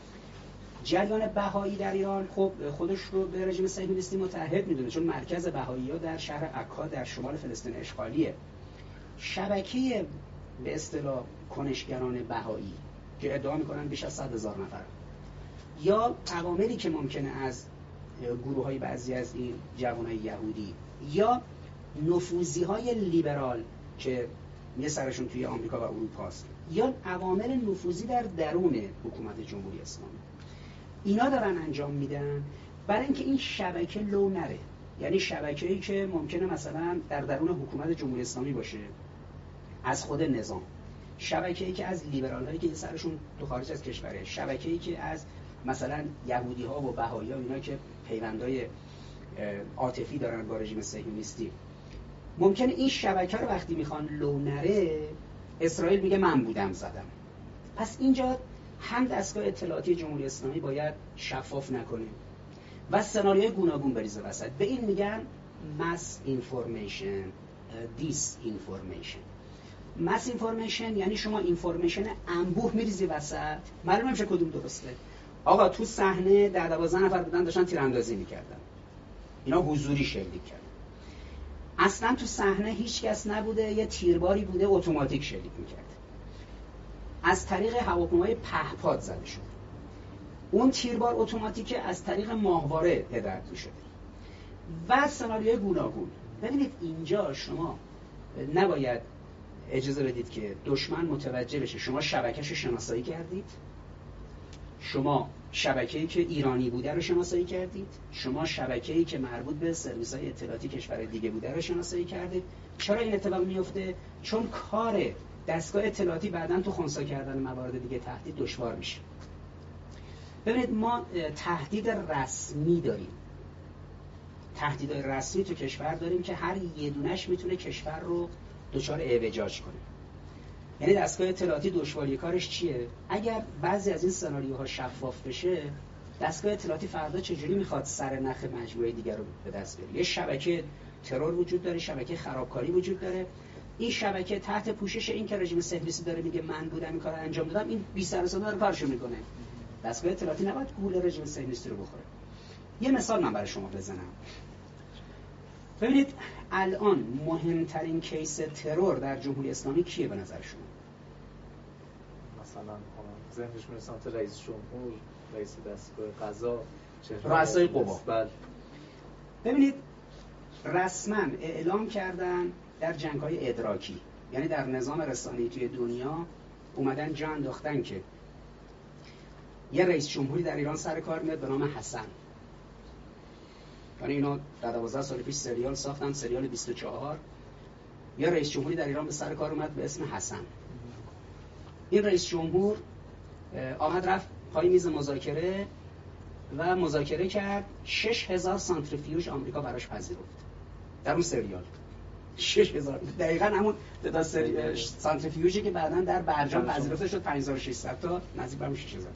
جریان بهایی در ایران خب خودش رو به رژیم صهیونیستی متعهد میدونه، چون مرکز بهایی‌ها در شهر عکا در شمال فلسطین اشغالیه. شبکه به اصطلاح کنشگران بهایی که ادعا میکنن بیش از 100,000 نفر، یا عواملی که ممکنه از گروه‌های بعضی از این جوانای یهودی یا نفوذی‌های لیبرال که یه سرشون توی آمریکا و اروپا است، یا عوامل نفوذی در درون حکومت جمهوری اسلامی، اینا دارن انجام میدن برای اینکه این شبکه لو نره. یعنی شبکه‌ای که ممکنه مثلا در درون حکومت جمهوری اسلامی باشه از خود نظام، شبکه‌ای که از لیبرال‌هایی که سرشون تو خارج از کشوره، شبکه‌ای که از مثلا یهودی‌ها و بهائی‌ها، اینا که پیوندای عاطفی دارن با رژیم صهیونیستی، ممکنه این شبکه رو وقتی میخوان لو نره، اسرائیل میگه من بودم زدم. پس اینجا هم دستگاه اطلاعاتی جمهوری اسلامی باید شفاف نکنه و سناریوی گوناگون بریزه وسط. به این میگن mass information disinformation. mass information یعنی شما اینفورمیشن انبوه میریزی وسط، معلوم نمیشه کدوم درسته. آقا تو صحنه 10-12 نفر بودن داشتن تیراندازی میکردن، اینا حضوری شلیک کردن. اصلا تو صحنه هیچ کس نبوده، یه تیرباری بوده اتوماتیک شلیک میکرد. از طریق هواپیمای پهپاد زده شد. اون تیربار اتوماتیک از طریق ماهواره هدایت میشد. و سناریوی گوناگون. ببینید اینجا شما نباید اجازه بدید که دشمن متوجه بشه شما شبکه‌شو شناسایی کردید، شما شبکه‌ای که ایرانی بوده رو شناسایی کردید، شما شبکه‌ای که مربوط به سرویس‌های اطلاعاتی کشور دیگه بوده رو شناسایی کردید. چرا این اتفاق میفته؟ چون کار دستگاه اطلاعاتی بعداً تو خنثی کردن موارد دیگه تهدید دشوار میشه. ببینید ما تهدید رسمی داریم، تهدیدهای رسمی تو کشور داریم که هر یه دونش میتونه کشور رو دچار اعوجاج کنه. یعنی دستگاه اطلاعاتی دشواری کارش چیه؟ اگر بعضی از این سناریوها شفاف بشه، دستگاه اطلاعاتی فردا چجوری میخواد سرنخ مجموعه دیگر رو به دست بیاره؟ یه شبکه ترور وجود داره، شبکه خرابکاری وجود داره. این شبکه تحت پوشش این که رژیم صهیونیستی داره میگه من بودم این کارو انجام دادم، این بی سر و صدا داره کارشو میکنه. دستگاه اطلاعاتی نباید گول رژیم صهیونیستی رو بخوره. یه مثال من برای شما بزنم. ببینید الان مهمترین کیس ترور در جمهوری اسلامی کیه به نظر شما؟ مثلا ذهنش میاد سمت رئیس جمهور، رئیس دستگاه قضا، رؤسای قوا. بله. ببینید رسما اعلام کردن در جنگ‌های ادراکی، یعنی در نظام رسانه‌ای توی دنیا اومدن جا انداختن که یه رئیس جمهوری در ایران سر کار میاد به نام حسن. یعنی اینا در 12 سال پیش سریال ساختن، سریال 24. یه رئیس جمهوری در ایران به سر کار اومد به اسم حسن. این رئیس جمهور آمد رفت پای میز مذاکره و مذاکره کرد. 6000 سانتریفیوژ آمریکا براش پذیرفت در اون سریال. 6000 دقیقاً همون تعداد سانتریفیوژی که بعداً در برجام پذیرفته شد. 5600 تا، نزدیک به 6000.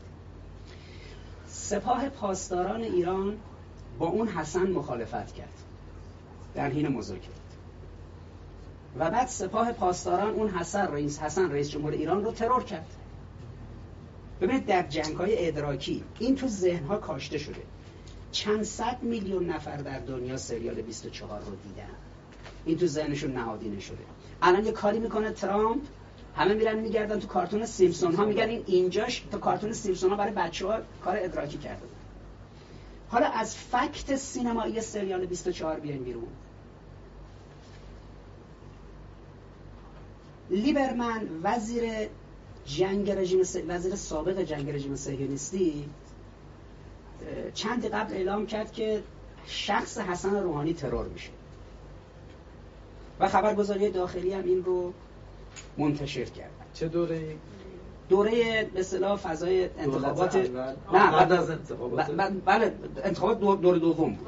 سپاه پاسداران ایران با اون حسن مخالفت کرد در حین مذاکره و بعد سپاه پاسداران اون حسن رئیس جمهور ایران رو ترور کرد. ببینید در جنگ‌های ادراکی این تو ذهن‌ها کاشته شده. چند صد میلیون نفر در دنیا سریال 24 رو دیدن، این تو ذهنشون نهادینه شده. الان یه کاری میکنه ترامپ، همه میرن میگردن تو کارتون سیمپسون ها میگن اینجاش تو کارتون سیمپسون ها برای بچه‌ها کار ادراکی کرده. حالا از فکت سینمایی سریال 24 بیاین بیرون. لیبرمن وزیر سابق جنگ رژیم صهیونیستی چندی قبل اعلام کرد که شخص حسن روحانی ترور میشه و خبرگزاری داخلی هم این رو منتشر کرد. چه دوره؟ دوره به اصطلاح فضای انتخابات نه بعد از انتخابات. بله انتخابات دور دوم بود.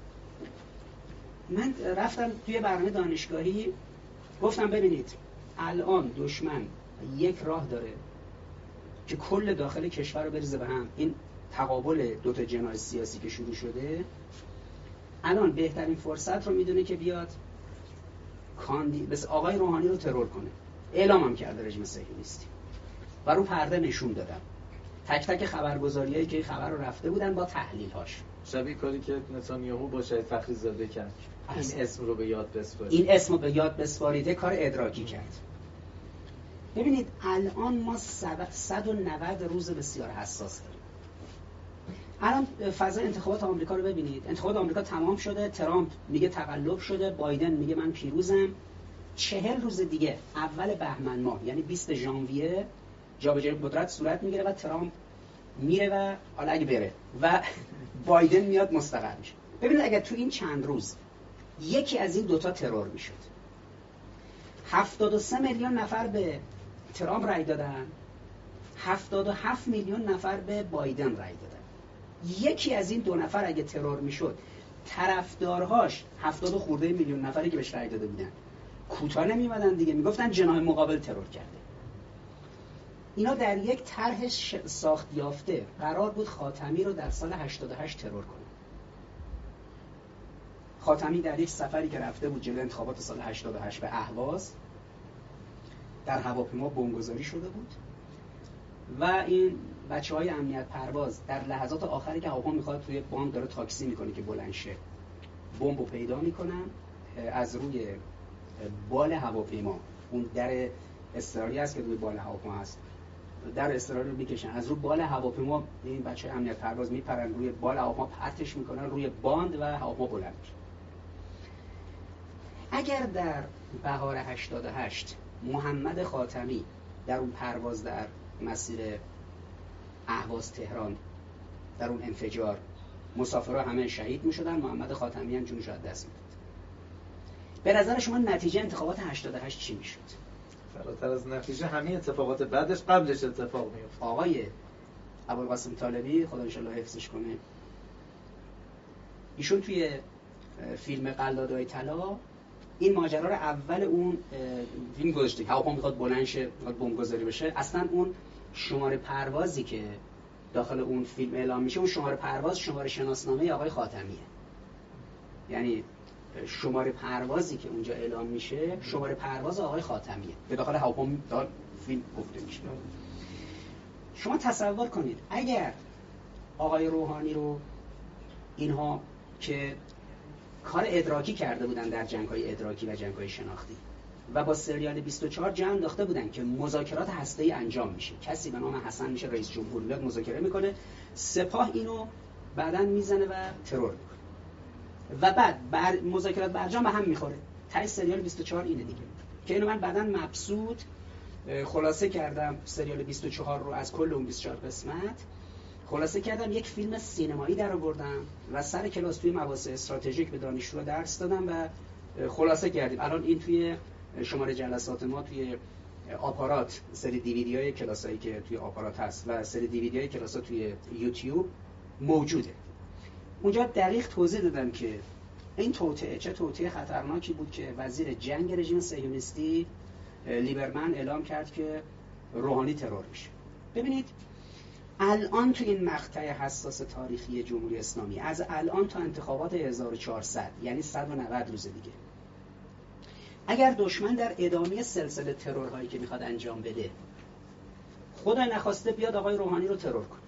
من رفتم توی برنامه دانشگاهی گفتم ببینید الان دشمن یک راه داره که کل داخل کشور رو بریزه به هم. این تقابل دوتا جناح سیاسی که شروع شده الان بهترین فرصت رو میدونه که بیاد بس آقای روحانی رو ترور کنه. اعلام هم کرده رژیم صهیونیستی و رو پرده نشون دادم تک تک خبرگزاریایی که خبر رو رفته بودن با تحلیل هاش. شبیه کاری که نتانیاهو با شهید فخریزاده کرد. این اسم رو به یاد بسپارید. این اسم رو به یاد بسپارید، کار ادراکی کرد. ببینید الان ما 190 روز بسیار حساس داریم. الان فضای انتخابات آمریکا رو ببینید. انتخابات آمریکا تمام شده، ترامپ میگه تقلب شده، بایدن میگه من پیروزم. 40 روز دیگه اول بهمن ماه یعنی 20 ژانویه جابجایی قدرت صورت میگیره و ترامپ میره و حالا اگه بره و بایدن میاد مستقر میشه. ببینید اگر تو این چند روز یکی از این دوتا ترور میشد، 73 میلیون نفر به ترامپ رای دادن، 77 میلیون نفر به بایدن رای دادن. یکی از این دو نفر اگه ترور میشد، طرفدارهاش 70 خورده میلیون نفری که بهش رای داده بودن کوتاه نمیومدن دیگه، میگفتن جناح مقابل ترور کرده. اینا در یک طرح ساخت یافته قرار بود خاتمی رو در سال 88 ترور کنه. خاتمی در یک سفری که رفته بود جلوی انتخابات سال 88 به اهواز، در هواپیما بمبگذاری شده بود و این بچه‌های امنیت پرواز در لحظات آخری که هواپیما میخواد توی باند داره تاکسی میکنه که بلند شه، بمبو پیدا میکنن، از روی بال هواپیما، اون در اضطراری هست که روی بال هواپیما هست، در اضطراری رو میکشن از روی بال هواپیما، این بچه امنیت پرواز میپرن روی بال هواپیما، پرتش میکنن روی باند و هواپیما بلند میشه. اگر در بهار 88 محمد خاتمی در اون پرواز در مسیر اهواز تهران در اون انفجار مسافرها همه شهید میشدن، محمد خاتمی هم جونش از دست میداد، به نظر شما نتیجه انتخابات 88 چی میشد؟ فراتر از نتیجه همین اتفاقات بعدش قبلش اتفاق میفته. آقای ابوالقاسم طالبی خدا ان شاءالله حفظش کنه، ایشون توی فیلم قلادای طلا این ماجرا رو اول اون فیلم گذاشته که هواپیما میخواد بلند شه، میخواد بمبگذاری بشه. اصلا اون شماره پروازی که داخل اون فیلم اعلام میشه، اون شماره پرواز شماره شناسنامه آقای خاتمیه. یعنی شماره پروازی که اونجا اعلام میشه شماره پرواز آقای خاتمیه که داخل هواپیما فیلم گفته میشه. شما تصور کنید اگر آقای روحانی رو اینها که کار ادراکی کرده بودن در جنگ‌های ادراکی و جنگ‌های شناختی و با سریال 24 جمع انداخته بودن که مذاکرات هسته‌ای انجام میشه، کسی به نام حسن میشه رئیس جمهور، میاد مذاکره میکنه، سپاه اینو بعداً میزنه و ترور میکنه و بعد مذاکرات برجام به هم میخوره. تای سریال 24 اینه دیگه که اینو من بعداً مبسوط خلاصه کردم، سریال 24 رو از کل اون 24 قسمت خلاصه کردم، یک فیلم سینمایی در آوردم و سر کلاس توی مباحث استراتژیک به دانشجوها درس دادم و خلاصه کردیم. الان این توی شماره جلسات ما توی آپارات، سری دیویدیوهای کلاسایی که توی آپارات هست و سری دیویدیوهای کلاسا توی یوتیوب موجوده. اونجا دقیق توضیح دادم که این توطئه چه توطئه خطرناکی بود که وزیر جنگ رژیم صهیونیستی لیبرمن اعلام کرد که روحانی ترور میشه. ببینید الان تو این مقطع حساس تاریخی جمهوری اسلامی، از الان تا انتخابات 1400 یعنی 190 روز دیگه، اگر دشمن در ادامه سلسله ترورهایی که میخواد انجام بده خدای نخواسته بیاد آقای روحانی رو ترور کنه،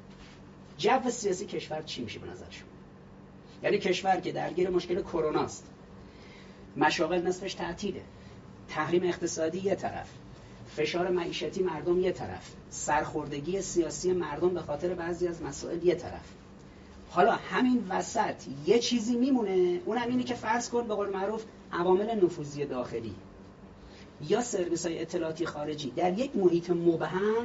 جو سیاسی کشور چی میشه به نظر شما؟ یعنی کشور که درگیر مشکل کرونا است، مشاغل نصفش تعطیله، تحریم اقتصادی یه طرف، فشار معیشتی مردم یه طرف، سرخوردگی سیاسی مردم به خاطر بعضی از مسائل یه طرف، حالا همین وسط یه چیزی میمونه، اونم اینه که فرض کن به قول معروف عوامل نفوذی داخلی یا سرویس‌های اطلاعاتی خارجی در یک محیط مبهم،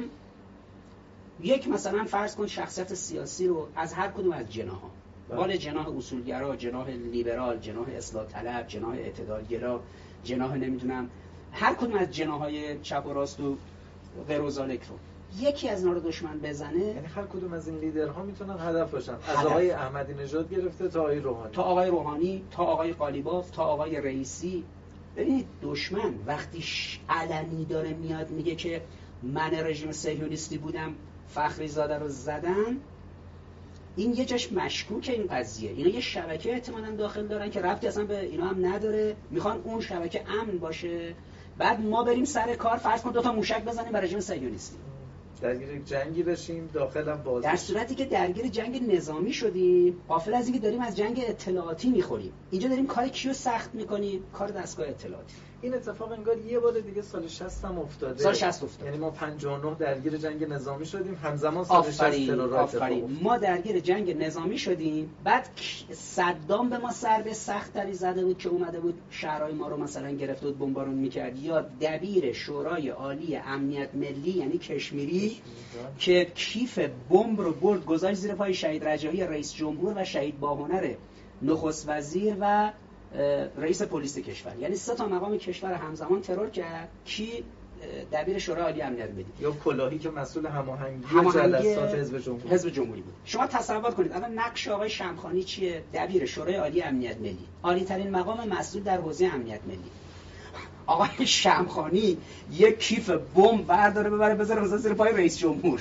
یک مثلا فرض کن شخصیت سیاسی رو از هر کدوم از جناح‌ها، مال جناح اصولگرا، جناح لیبرال، جناح اصلاح طلب، جناح اعتدالگرا، جناح نمیدونم هر کدوم از جناح‌های چپ و راست و غیر و ذالک رو یکی از اینا رو دشمن بزنه، یعنی هر کدوم از این لیدرها میتونن هدف باشن، از آقای احمدی نژاد گرفته تا آقای روحانی، تا آقای قالیباف، تا آقای رئیسی. ببینید دشمن وقتی علنی داره میاد میگه که من رژیم صهیونیستی بودم، فخری زاده رو زدن، این یه جاش مشکوکه این قضیه. اینا یه شبکه احتمالاً داخل دارن که ربطی اصلا به اینا هم نداره، میخوان اون شبکه امن باشه، بعد ما بریم سر کار فرض کن 2 تا موشک بزنیم برای رژیم صهیونیستی، درگیر جنگی بشیم، داخل هم باز، در صورتی که درگیر جنگ نظامی شدیم، غافل از اینکه داریم از جنگ اطلاعاتی میخوریم. اینجا داریم کار کیو سخت میکنیم؟ کار دستگاه اطلاعاتی. این اتفاق انگار یه بار دیگه سال 60 هم افتاده. سال 60 افتاد. یعنی ما 59 درگیر جنگ نظامی شدیم، همزمان سال 60 ترور. ما درگیر جنگ نظامی شدیم، بعد صدام به ما ضربه سخت‌تری زده بود که اومده بود شهرهای ما رو مثلا گرفته بود بمبارون میکرد، یا دبیر شورای عالی امنیت ملی یعنی کشمیری که کیف بمب رو برد گذاشت زیر پای شهید رجایی رئیس جمهور و شهید باهنر نخست وزیر و رئیس پلیس کشور، یعنی 3 تا مقام کشور همزمان ترور کرد. کی؟ دبیر شورای عالی امنیت ملی یا کلاهی که مسئول هماهنگی جلسات حزب جمهوری بود. شما تصور کنید الان نقش آقای شمخانی چیه؟ دبیر شورای عالی امنیت ملی، عالی ترین مقام مسئول در حوزه امنیت ملی. آقای شمخانی یک کیف بمب برداره ببره بذاره مثلا زیر پای رئیس جمهور.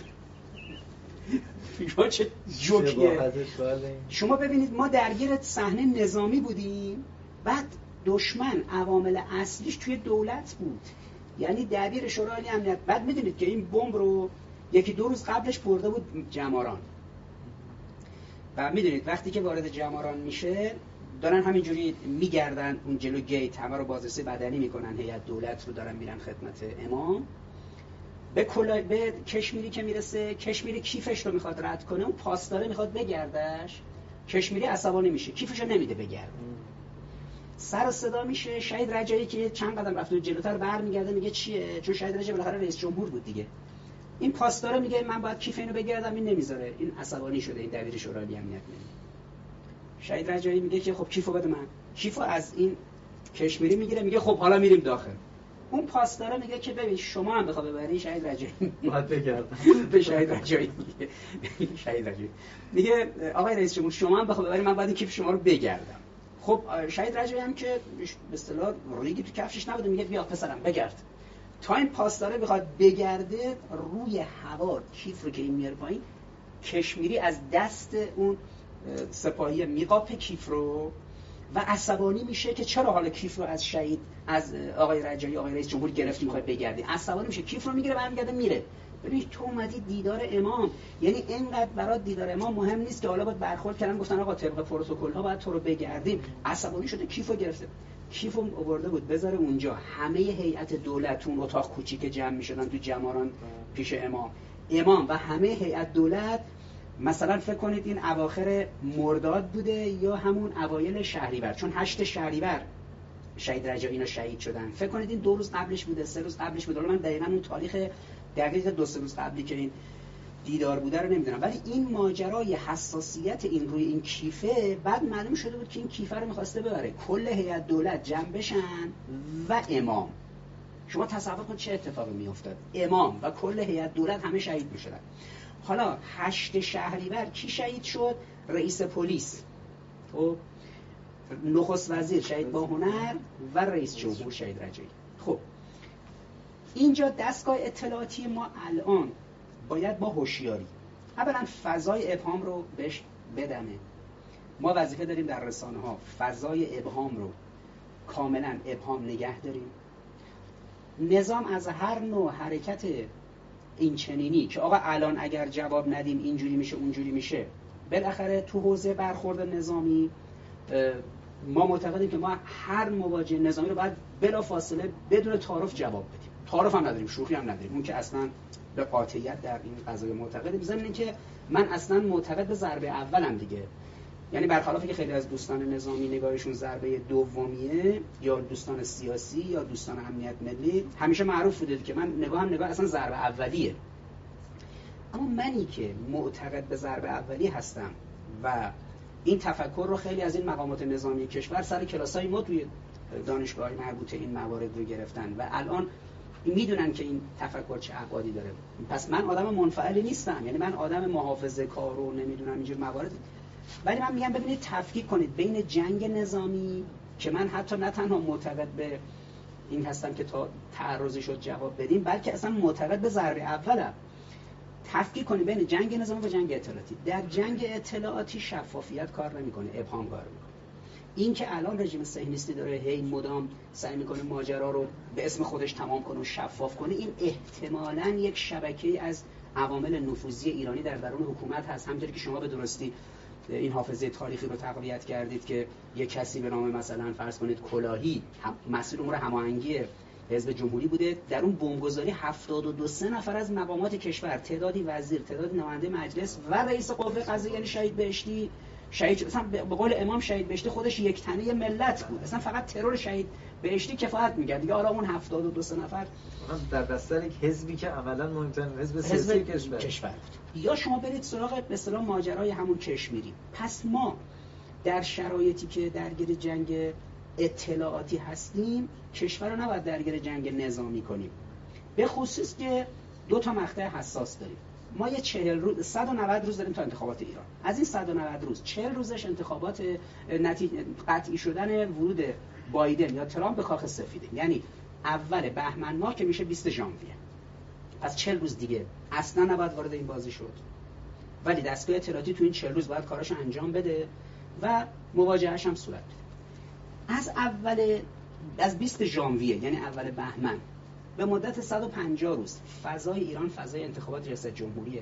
چه جوکیه. شما ببینید ما درگیر صحنه نظامی بودیم، بعد دشمن عوامل اصلیش توی دولت بود، یعنی دبیر شورای عالی امنیت. بعد میدونید که این بمب رو یکی دو روز قبلش برده بود جماران، و میدونید وقتی که وارد جماران میشه دارن همینجوری میگردن اون جلو گیت، همه رو بازرسی بدنی میکنن، هیئت دولت رو دارن میرن خدمت امام. به کشمیری که میرسه، کشمیری کیفش رو میخواد رد کنه، اون پاسداره میخواد بگردش، کشمیری عصبانی میشه، کیفش رو نمیده بگرد. سر و صدا میشه، شهید رجایی که چند قدم رفته جلوتر برمیگرده میگه چیه، چون شهید رجایی بالاخره رئیس جمهور بود دیگه. این پاسداره میگه من باید کیف اینو بگردم، این نمیذاره، این عصبانی شده، این دبیر شورای امنیت نمیده. شهید رجایی میگه که خب کیفو بده من. کیفو از این کشمیری میگیره، میگه خب حالا میریم داخل. اون پاسداره میگه که ببین شما هم بخواد ببری شهید رجایی باید بگردم. به شهید رجایی میگه، شهید رجایی میگه آقای رئیس جمهور شما هم بخواد ببری من باید کیف شما رو بگردم. خب شهید رجایی هم که به اصطلاح ریگی تو کفشش نبوده، میگه بیا پسرم بگرد. تا این پاسداره بخواد بگرده، روی هوا کیف رو که این میاره پایین، کشمیری از دست اون سپاهی میقاپه کیف رو و عصبانی میشه که چرا حالا کیف رو از شهید، از آقای رجایی، آقای رئیس جمهور گرفتی میخوای بگردی. عصبانی میشه، کیف رو میگیره برمیگرده میره. ببین تو اومدی دیدار امام، یعنی اینقدر برات دیدار امام مهم نیست که حالا باید برخورد کردن گفتن آقا طبق پروتکل ها باید تو رو بگردیم. عصبانی شده کیف رو گرفته، کیف رو آورده بود بذاره اونجا. همه هیئت دولت اون اتاق کوچیک جمع میشدن تو جماران پیش امام و همه هیئت دولت. مثلا فکر کنید این اواخر مرداد بوده یا همون اوایل شهریور، چون 8 شهریور شهید رجایی اینا شهید شدن. فکر کنید این 2 روز قبلش بوده، 3 روز قبلش بوده. من دقیقاً اون تاریخ دقیق 2-3 روز قبلی که این دیدار بوده رو نمیدونم، ولی این ماجرای حساسیت این روی این کیفه بعد معلوم شده بود که این کیفه رو می‌خواسته ببره، کل هیئت دولت جمع بشن و امام. شما تصور کن چه اتفاقی میافتاد، امام و کل هیئت دولت همه شهید میشدن. حالا 8 شهریور کی شهید شد؟ رئیس پلیس، خب نخست وزیر شهید باهنر و رئیس جمهور شهید رجایی. خب اینجا دستگاه اطلاعاتی ما الان باید با هوشیاری اولا فضای ابهام رو بهش بدمه. ما وظیفه داریم در رسانه ها فضای ابهام رو کاملا ابهام نگه داریم. نظام از هر نوع حرکت این چنینی که آقا الان اگر جواب ندیم اینجوری میشه اونجوری میشه، بالاخره تو حوزه برخورد نظامی ما معتقدیم که ما هر مواجهه نظامی رو باید بلا فاصله بدون تعارف جواب بدیم. تعارف هم نداریم، شوخی هم نداریم، اون که اصلا به قاطعیت در این قضیه معتقدیم. ضمن اینکه من اصلا معتقد به ضربه اولم دیگه، یعنی برخلافی که خیلی از دوستان نظامی نگاهشون ضربه دومیه یا دوستان سیاسی یا دوستان امنیت ملی، همیشه معروف بوده که من نگاه اصلا ضربه اولیه. اما منی که معتقد به ضربه اولی هستم و این تفکر رو خیلی از این مقامات نظامی کشور سر کلاسای ما توی دانشگاه‌های مربوطه این موارد رو گرفتن و الان میدونن که این تفکر چه ابعادی داره. پس من آدم منفعلی نیستم، یعنی من آدم محافظه‌کار و نمیدونم اینجور موارد، ولی من میگم ببینید تفکیک کنید بین جنگ نظامی که من حتی نه تنها معتقد به این هستم که تا تعرضی شد جواب بدیم، بلکه اصلا معتقد به ضربه اولم. تفکیک کنید بین جنگ نظامی و جنگ اطلاعاتی. در جنگ اطلاعاتی شفافیت کار نمیکنه، ابهام کار میکنه. این که الان رژیم صهیونیستی داره هی مدام سعی میکنه ماجرا رو به اسم خودش تمام کنه و شفاف کنه، این احتمالاً یک شبکه از عوامل نفوذی ایرانی در درون حکومت هست. همونطوری که شما به درستی این حافظه تاریخی رو تقویت کردید که یک کسی به نام مثلا فرض کنید کلاهی مسئول امور هماهنگی حزب جمهوری بوده، در اون بمبگذاری 72 نفر از مقامات کشور، تعدادی وزیر، تعدادی نماینده مجلس و رئیس قوه قضاییه یعنی شهید بهشتی شهید شد. اصلا به قول امام شهید بهشتی خودش یک تنه ملت بود، اصلا فقط ترور شهید بهشتی کفایت می‌کرد دیگه. حالا اون 72 نفر در بستر یک حزبی که عملاً مهمترین حزب سیاسی کشور بود. یا شما برید سراغ به اصطلاح ماجرای همون کشمیری. پس ما در شرایطی که درگیر جنگ اطلاعاتی هستیم، کشور رو نباید درگیر جنگ نظامی کنیم، به خصوص که 2 مقطع حساس داریم. ما یه 40 روز 190 روز داریم تا انتخابات ایران. از این 190 روز 40 روزش انتخابات قطعی شدن ورود بایدن یا ترامپ به کاخ سفیده، یعنی اول بهمن ماه که میشه 20 ژانویه. پس 40 روز دیگه اصلا نباید وارد این بازی شد، ولی دستگاه اطلاعاتی تو این 40 روز باید کاراشو انجام بده و مواجهش هم صورت بده. از 20 ژانویه یعنی اول بهمن به مدت 150 روز فضای ایران فضای انتخابات ریاست جمهوریه.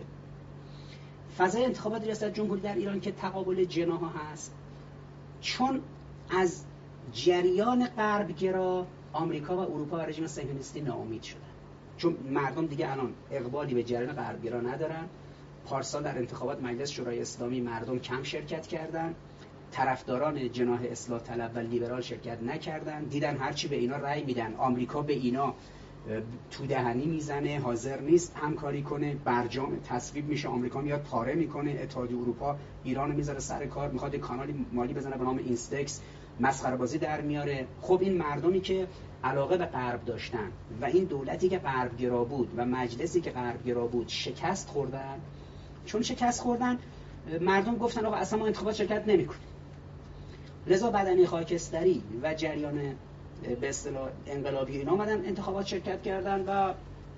فضای انتخابات ریاست جمهوری در ایران که تقابل جناح‌ها هست، چون از جریان غربگرا آمریکا و اروپا و رژیم صهیونیستی ناامید شدن، چون مردم دیگه الان اقبالی به جریان غربگرا ندارن. پارسال در انتخابات مجلس شورای اسلامی مردم کم شرکت کردن، طرفداران جناح اصلاح طلب و لیبرال شرکت نکردن، دیدن هرچی به اینا رأی میدن آمریکا به اینا تو دهنی میزنه، حاضر نیست همکاری کنه، برجام تصویب میشه، آمریکا میاد پاره میکنه، اتحادیه اروپا ایرانو میذاره سر کار، میخواد کانالی مالی بزنه به نام اینستکس، مسخره بازی در میاره. خب این مردمی که علاقه به غرب داشتن و این دولتی که غربگرا بود و مجلسی که غربگرا بود شکست خوردن. چون شکست خوردن مردم گفتن آقا اصلا ما انتخابات شرکت نمیکنیم. لذا بدنی خاکستری و جریان به اصطلاح انقلابی اینا اومدن انتخابات شرکت کردن و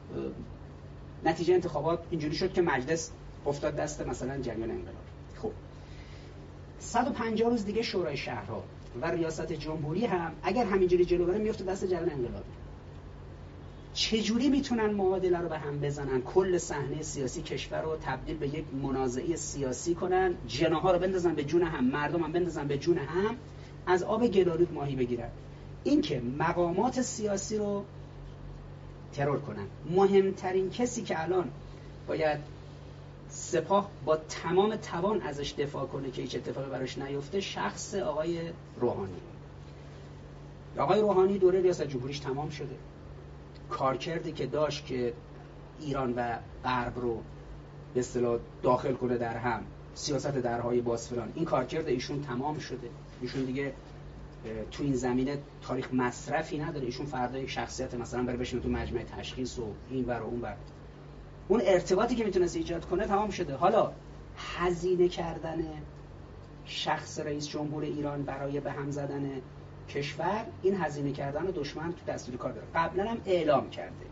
نتیجه انتخابات اینجوری شد که مجلس افتاد دست مثلا جریان انقلابی. خب 150 روز دیگه شورای شهرها و ریاست جمهوری هم اگر همینجوری جلو بره میفته دست جریان انقلابی. چجوری میتونن معادله رو به هم بزنن، کل صحنه سیاسی کشور رو تبدیل به یک منازعه سیاسی کنن، جناح‌ها رو بندازن به جون هم، مردم هم بندازن به جون هم، از آب گلالود ماهی بگیرن؟ این که مقامات سیاسی رو ترور کنن. مهمترین کسی که الان باید سپاه با تمام توان ازش دفاع کنه که هیچ اتفاقی براش نیفته، شخص آقای روحانی. آقای روحانی دوره ریاست جمهوریش تمام شده. کارکردی که داشت که ایران و غرب رو به اصطلاح داخل کنه در هم، سیاست درهای باز فلان، این کارکرد ایشون تمام شده. ایشون دیگه تو این زمینه تاریخ مصرفی نداره. ایشون فردا یک شخصیت مثلا بره بشینه تو مجمع تشخیص و این ور و اون ور، اون ارتباطی که میتونست ایجاد کنه تمام شده. حالا هزینه کردن شخص رئیس جمهور ایران برای به هم زدن کشور، این هزینه کردن رو دشمن تو دستور کار داره. قبلا هم اعلام کرده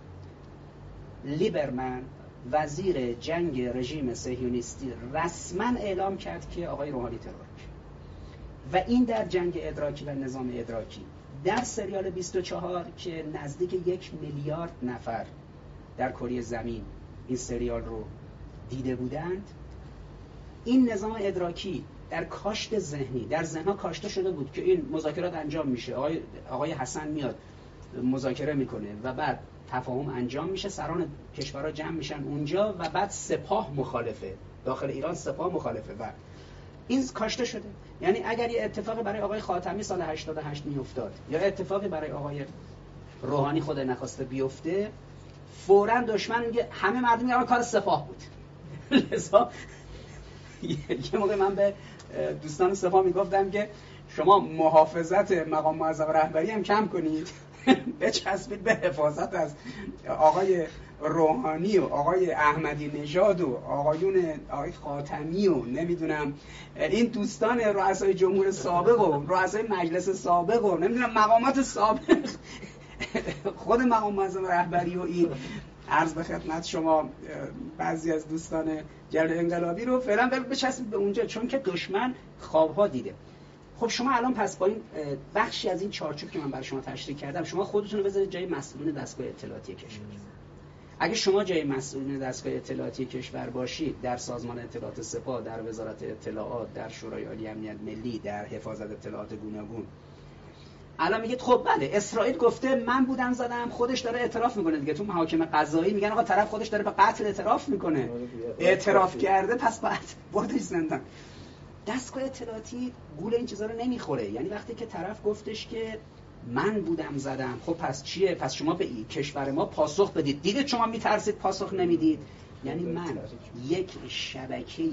لیبرمن وزیر جنگ رژیم صهیونیستی رسما اعلام کرد که آقای روحانی ترور میشه و این در جنگ ادراکی و نظام ادراکی در سریال 24 که نزدیک 1 میلیارد نفر در کره زمین این سریال رو دیده بودند، این نظام ادراکی در کاشت ذهنی در ذهنها کاشته شده بود که این مذاکرات انجام میشه، آقای حسن میاد مذاکره میکنه و بعد تفاهم انجام میشه، سران کشورها جمع میشن اونجا و بعد سپاه مخالفه، داخل ایران سپاه مخالفه و این کاشته شده. یعنی اگر یه اتفاقی برای آقای خاتمی سال 88 میافتاد یا اتفاقی برای آقای روحانی خود نخواسته بیفته، فوراً دشمن میگه همه مردم میگن کار سپاه بود. لذا یه موقع من به دوستان سپاه میگفتم که شما محافظت مقام معظم رهبری هم کم کنید، بچسبید به حفاظت از آقای روحانی و آقای احمدی نژاد و آقای خاتمی و نمیدونم این دوستان رؤسای جمهور سابق و رؤسای مجلس سابق و نمیدونم مقامات سابق، خود مقام معظم رهبری و این عرض به خدمت شما بعضی از دوستان جریان انقلابی رو فعلا بچسبید به اونجا، چون که دشمن خوابها دیده. خب شما الان پس با این بخشی از این چارچوب که من برای شما تشریح کردم، شما خودتون رو بذارید جای مسئولین دستگاه اطلاعاتی کشور. اگه شما جای مسئولین دستگاه اطلاعاتی کشور باشید، در سازمان اطلاعات سپاه، در وزارت اطلاعات، در شورای عالی امنیت ملی، در حفاظت اطلاعات گوناگون، الان میگید خب بله اسرائیل گفته من بودم زدم، خودش داره اعتراف میکنه دیگه، تو محاکمه قضایی میگن آقا طرف خودش داره به قتل اعتراف میکنه، اعتراف کرده پس بعد بردش زندان. دستگاه اطلاعاتی گول این چیزا رو نمیخوره. یعنی وقتی که طرف گفتش که من بودم زدم، خب پس چیه؟ پس شما به کشور ما پاسخ بدید. دیدید شما میترسید پاسخ نمیدید. یعنی من یک شبکه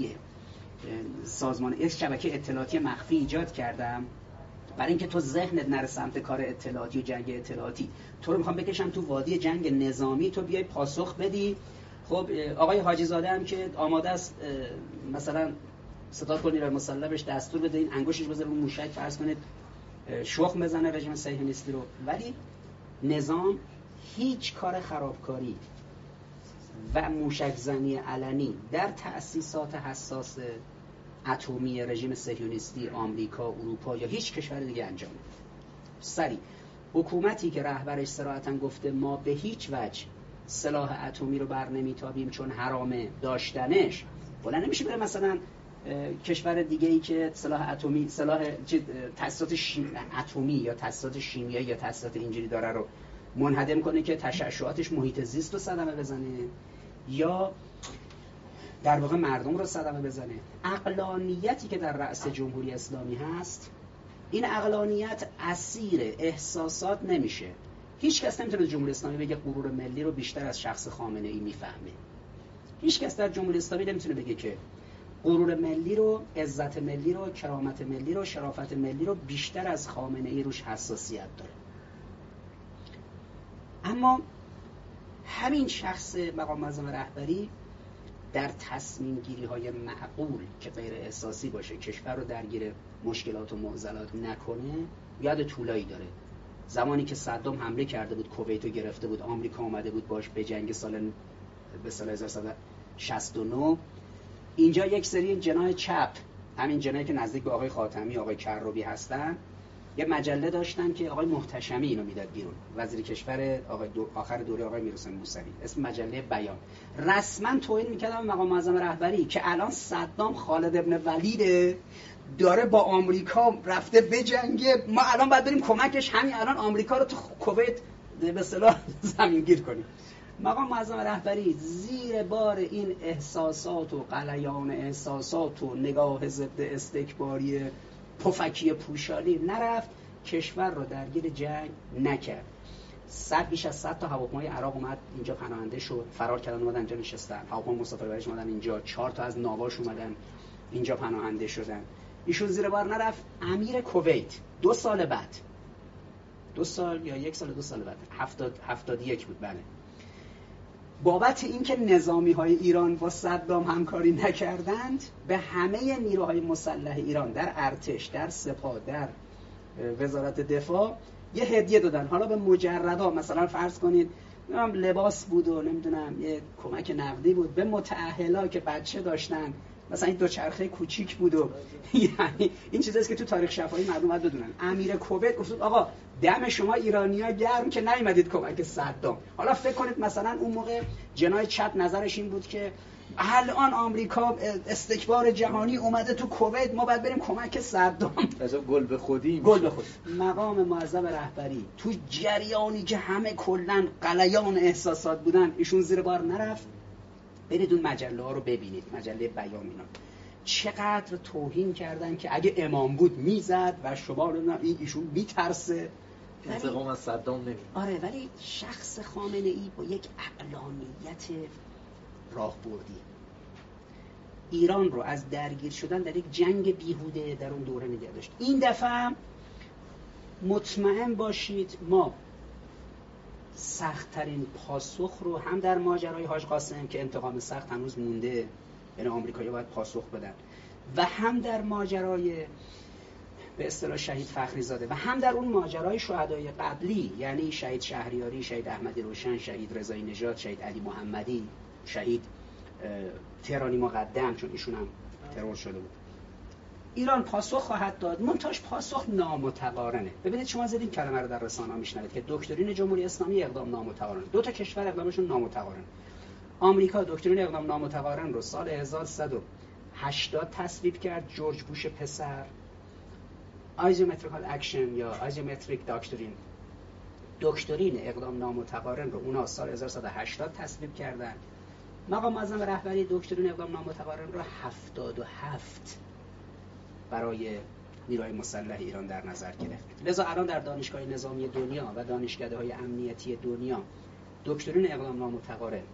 اطلاعاتی مخفی ایجاد کردم برای اینکه تو ذهنت نره سمت کار اطلاعاتی و جنگ اطلاعاتی، تو رو میخوام بکشم تو وادی جنگ نظامی، تو بیای پاسخ بدی. خب آقای حاجی زاده هم که آماده است مثلا ستاد کنی رو مسلح بهش دستور بده این انگشتش بذاره رو موشک فرض کنید شخم بزنه رژیم صهیونیستی رو، ولی نظام هیچ کار خرابکاری و موشک زنی علنی در تأسیسات حساس اتمی رژیم صهیونیستی آمریکا، اروپا یا هیچ کشور دیگه انجام نمیده. سری حکومتی که رهبرش صراحتاً گفته ما به هیچ وجه سلاح اتمی رو بر نمیتابیم چون حرامه داشتنش، بلند نمیشه بره مثلا کشور دیگه‌ای که سلاح اتمی، تأسیسات اتمی یا تأسیسات شیمیایی یا تأسیسات اینجوری داره رو منهدم کنه که تشعشعاتش محیط زیست رو صدمه بزنه یا در واقع مردم رو صدمه بزنه. عقلانیتی که در رأس جمهوری اسلامی هست، این عقلانیت اسیر احساسات نمیشه. هیچ کس نمیتونه جمهوری اسلامی بگه غرور ملی رو بیشتر از شخص خامنه ای میفهمه. هیچ کس در جمهوری اسلامی نمیتونه بگه که غرور ملی رو، عزت ملی رو، کرامت ملی رو، شرافت ملی رو بیشتر از خامنه ای روش حساسیت داره. اما همین شخص مقام معظم رهبری در تصمیم گیری های معقول که غیر احساسی باشه، کشور رو درگیر مشکلات و معضلات نکنه، یاد طولایی داره. زمانی که صدام حمله کرده بود، کویت رو گرفته بود، آمریکا اومده بود باش به جنگ به سال 1969، اینجا یک سری جناح چپ، همین جناحی که نزدیک به آقای خاتمی، آقای کروبی هستن، یه مجله داشتن که آقای محتشمی اینو میداد بیرون، وزیر کشور آخر دوره آقای میرحسین موسوی، اسم مجله بیان. رسما توهین میکردن مقام معظم رهبری که الان صدام خالد ابن ولید داره با آمریکا رفته بجنگه، ما الان باید بریم کمکش، همین الان آمریکا رو تو کویت به اصطلاح زمینگیر کنیم. مقام معظم رهبری زیر بار این احساسات و غلیان احساسات و نگاه ضد استکباری پفکی پوشالی نرفت، کشور رو درگیر جنگ نکرد. بیش از 100 تا هواپیمای عراق اومد اینجا پناهنده شد، فرار کردن اومدن اینجا نشستن. هواپیمای مسافربریش اومدن اینجا، 4 تا از ناواش اومدن اینجا پناهنده شدن. ایشون زیر بار نرفت. امیر کویت 2 سال بعد، 2 سال یا 1 سال 2 سال بعد، 71 بود، بله، بابت اینکه نظامی‌های ایران با صدام همکاری نکردند، به همه نیروهای مسلح ایران در ارتش، در سپاه، در وزارت دفاع یه هدیه دادن. حالا به مجردا، مثلا فرض کنید لباس بود و نمیدونم یه کمک نقدی بود، به متأهلا که بچه داشتن مثلا این دوچرخه کوچیک بود و یعنی این چیزاست که تو تاریخ شفاهی مردم باید بدونن. امیر کویت گفت آقا دم شما ایرانی‌ها گرم که نیومدید کمک صدام. حالا فکر کنید مثلا اون موقع جناح چپ نظرش این بود که الان آمریکا استکبار جهانی اومده تو کویت، ما باید بریم کمک صدام. گل به خودی. مقام معظم رهبری تو جریانی که همه کلاً غلیان احساسات بودن، ایشون زیر بار نرفت. برید اون مجله ها رو ببینید، مجله بیان اینا چقدر توهین کردن که اگه امام بود میزد و شما رو ایشون میترسه. انتقام از صدام نمیگیره. آره، ولی شخص خامنه ای با یک عقلانیت راهبردی ایران رو از درگیر شدن در یک جنگ بیهوده در اون دوره نگه داشت. این دفعه مطمئن باشید ما سخت‌ترین پاسخ رو هم در ماجرای حاج قاسم که انتقام سخت هنوز مونده، یعنی آمریکایی‌ها باید پاسخ بدن، و هم در ماجرای به اصطلاح شهید فخری زاده و هم در اون ماجرای شهدای قبلی، یعنی شهید شهریاری، شهید احمدی روشن، شهید رضایی نژاد، شهید علی محمدی، شهید تهرانی مقدم، چون ایشون هم ترور شده بود. ایران پاسخ خواهد داد، منتهاش پاسخ نامتقارنه. ببینید شما زدین کلمه رو در رسانه‌ها میشنوید که دکترین جمهوری اسلامی اقدام نامتقارن. 2 تا کشور اقدامشون نامتقارن. آمریکا دکترین اقدام نامتقارن رو سال 1180 تصویب کرد، جورج بوش پسر. آیزومتریکال اکشن یا آیزومتریک دکترین اقدام نامتقارن رو اونا سال 1180 تصویب کردن. مقام معظم رهبری دکترین اقدام نامتقارن رو 77 برای نیروهای مسلح ایران در نظر گرفت. لذا الان در دانشگاه نظامی دنیا و دانشکده‌های امنیتی دنیا دکترین اقدام نامتقارن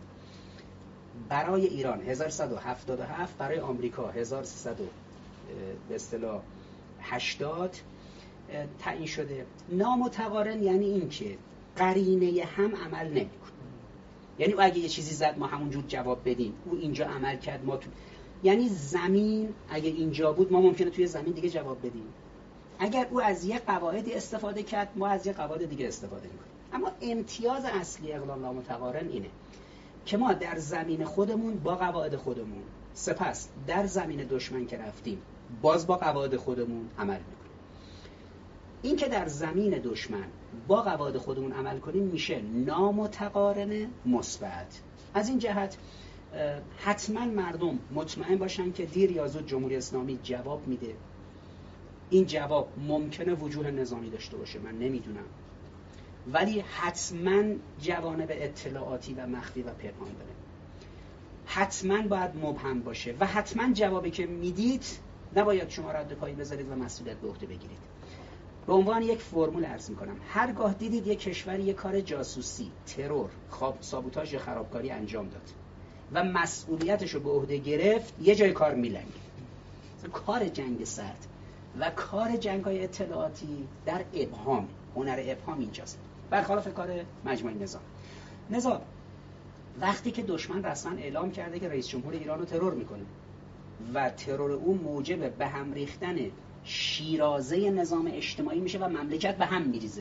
برای ایران 1177، برای آمریکا 1300 به اصطلاح 80 تعیین شده. نامتقارن یعنی این که قرینه هم عمل نمی‌کنه. یعنی او اگه یه چیزی زد ما همونجور جواب بدیم، او اینجا عمل کرد ما تو، یعنی زمین اگه اینجا بود ما ممکنه توی زمین دیگه جواب بدیم. اگر او از یه قواعدی استفاده کرد ما از یه قواعد دیگه استفاده می‌کنیم. اما امتیاز اصلی اقلال نامتقارن اینه که ما در زمین خودمون با قواعد خودمون، سپس در زمین دشمن که رفتیم باز با قواعد خودمون عمل میکنیم. این که در زمین دشمن با قواعد خودمون عمل کنیم میشه نامتقارن مثبت. از این جهت حتما مردم مطمئن باشن که دیر یا زود جمهوری اسلامی جواب میده. این جواب ممکنه وجوه نظامی داشته باشه، من نمیدونم، ولی حتما جوانب اطلاعاتی و مخفی و پنهان داره، حتما باید مبهم باشه و حتما جوابی که میدید نباید شما رد پایی بذارید و مسئولیت به عهده بگیرید. به عنوان یک فرمول عرض میکنم، هرگاه دیدید یک کشوری یک کار جاسوسی، ترور، سابوتاژ یا خرابکاری انجام داد و مسئولیتش رو به عهده گرفت، یه جای کار میلنگه. کار جنگ سرد و کار جنگ‌های اطلاعاتی در ابهام، هنر ابهام اینجاست، برخلاف کار مجموعه نظام. نظام وقتی که دشمن رسما اعلام کرده که رئیس جمهور ایران رو ترور میکنه و ترور او موجب به هم ریختن شیرازه نظام اجتماعی میشه و مملکت به هم میریزه،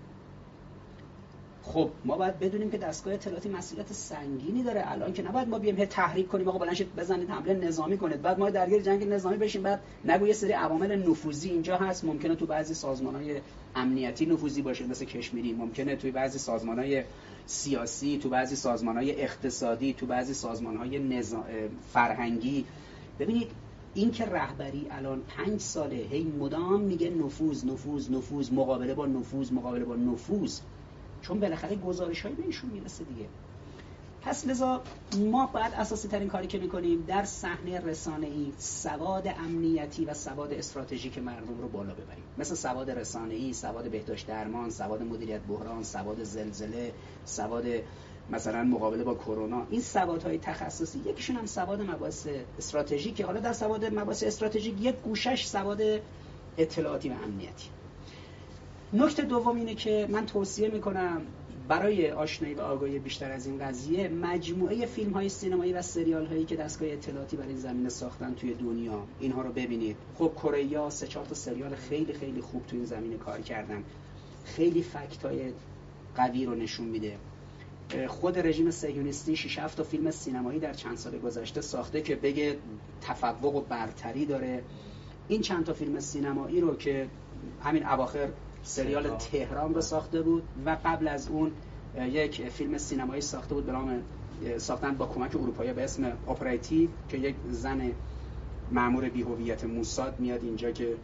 خب ما باید بدونیم که دستگاه اطلاعاتی مسئولیت سنگینی داره. الان که نباید ما بیایم تحریک کنیم آقا بلند شید بزنید حمله نظامی کنید، بعد ما درگیر جنگ نظامی بشیم، بعد نگو یه سری عوامل نفوذی اینجا هست، ممکنه تو بعضی سازمان‌های امنیتی نفوذی باشه مثل کشمیری، ممکنه توی بعضی سازمان‌های سیاسی، تو بعضی سازمان‌های اقتصادی، تو بعضی سازمان‌های فرهنگی. ببینید این که رهبری الان 5 ساله هی مدام میگه نفوذ نفوذ نفوذ، مقابله با نفوذ مقابله با نفوذ، چون بالاخره گزارش‌هایی بهشون میرسه دیگه. پس لذا ما باید اساسی ترین کاری که میکنیم در صحنه رسانه‌ای سواد امنیتی و سواد استراتژیک مردم رو بالا ببریم، مثل سواد رسانه‌ای، سواد بهداشت درمان، سواد مدیریت بحران، سواد زلزله، سواد مثلا مقابله با کرونا. این سوادهای تخصصی، یکیشون هم سواد مباحث استراتژیکه. حالا در سواد مباحث استراتژیک یک گوشش سواد اطلاعاتی و امنیتی. نکته دوم اینه که من توصیه میکنم برای آشنایی و آگاهی بیشتر از این قضیه مجموعه فیلم‌های سینمایی و سریال‌هایی که دستگاه اطلاعاتی برای این زمینه ساختن توی دنیا، اینها رو ببینید. خب کره‌ها 3-4 تا سریال خیلی خیلی خوب توی این زمینه کار کردن، خیلی فکت‌های قوی رو نشون میده. خود رژیم صهیونیستی 6-7 تا فیلم سینمایی در چند سال گذشته ساخته که بگه تفوق و برتری داره. این چند تا فیلم سینمایی رو که همین اواخر سریال تهران رو ساخته بود و قبل از اون یک فیلم سینمایی ساخته بود به نام ساختن با کمک اروپایی به اسم اپراتیو که یک زن مأمور بی‌هویت موساد میاد اینجا که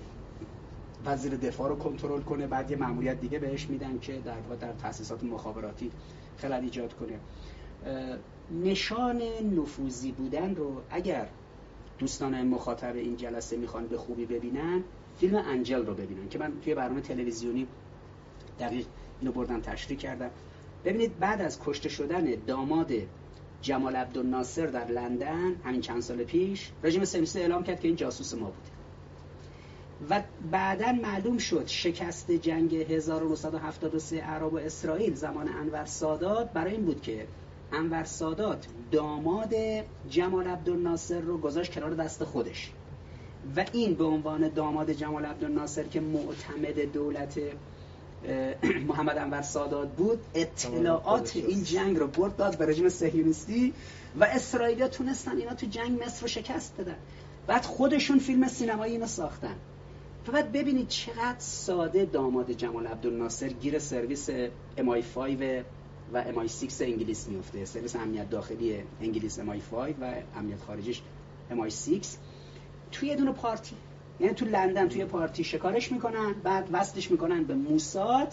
وزیر دفاع رو کنترل کنه، بعد یه مأموریت دیگه بهش میدن که در تأسیسات مخابراتی خلل ایجاد کنه. نشان نفوذی بودن رو اگر دوستان مخاطب این جلسه میخوان به خوبی ببینن، فیلم انجل رو ببینن که من توی برنامه تلویزیونی دقیق اینو بردم تشریح کردم. ببینید بعد از کشته شدن داماد جمال عبدالناصر در لندن همین چند سال پیش، رژیم صهیونیستی اعلام کرد که این جاسوس ما بوده و بعداً معلوم شد شکست جنگ 1973 عرب و اسرائیل زمان انور سادات برای این بود که انور سادات داماد جمال عبدالناصر رو گذاشت کنار دست خودش و این به عنوان داماد جمال عبدالناصر که معتمد دولت محمد انور سادات بود، اطلاعات این جنگ رو برد داد به رژیم صهیونیستی و اسرائیلی‌ها تونستن اینا تو جنگ مصر رو شکست بدن. بعد خودشون فیلم سینمایی اینو ساختن. بعد ببینید چقدر ساده داماد جمال عبدالناصر گیر سرویس MI5 و MI6 انگلیس میفته، سرویس امنیت داخلی انگلیس MI5 و امنیت خارجیش MI6، توی یه دونه پارتی، یعنی تو لندن توی پارتی شکارش میکنن، بعد وصلش میکنن به موساد.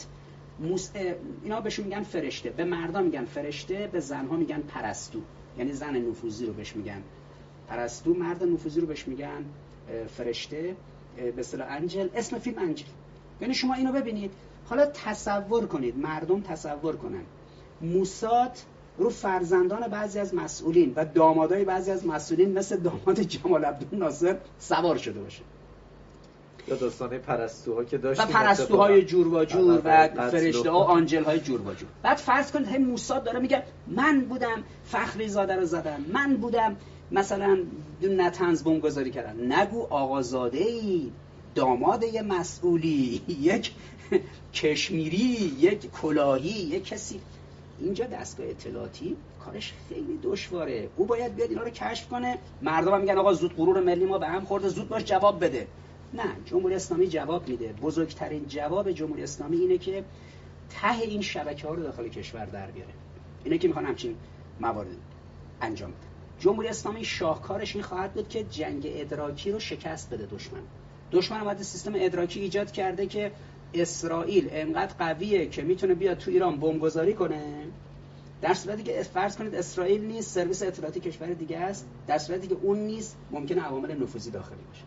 اینا بهشون میگن فرشته، به مردا میگن فرشته، به زنها میگن پرستو، یعنی زن نفوذی رو بهش میگن پرستو، مرد نفوذی رو بهش میگن فرشته، به اصطلاح انجل. اسم فیلم انجل. یعنی شما اینو ببینید، حالا تصور کنید، مردم تصور کنن موساد رو فرزندان بعضی از مسئولین و دامادای بعضی از مسئولین مثل داماد جمال عبدالناصر سوار شده باشه. یا داستانه پرستوها که داشتیم، و پرستوهای جور و جور و فرشته ها و آنجل های جور و جور. بعد فرض کنید هم موساد داره میگه من بودم فخری زاده رو زدم، من بودم مثلا نتنز بمبگذاری کردن. نگو آقازاده ای داماد یه مسئولی، یک کشمیری، یک کلاهی، یک کسی، اینجا دستگاه اطلاعاتی کارش خیلی دشواره. او باید بیاد اینا رو کشف کنه. مردم هم میگن آقا زود غرور ملی ما به هم خورده، زود باش جواب بده. نه، جمهوری اسلامی جواب میده. بزرگترین جواب جمهوری اسلامی اینه که ته این شبکه‌ها رو داخل کشور در بیاره. اینه که میخوان همچین موارد انجام بده. جمهوری اسلامی شاهکارش این خواهد بود که جنگ ادراکی رو شکست بده دشمن اومده سیستم ادراکی ایجاد کرده که اسرائیل انقدر قویه که میتونه بیاد تو ایران بمبگذاری کنه، در صورتی که فرض کنید اسرائیل نیست، سرویس اطلاعاتی کشور دیگه است، در صورتی که اون نیست ممکنه عوامل نفوذی داخلی باشه.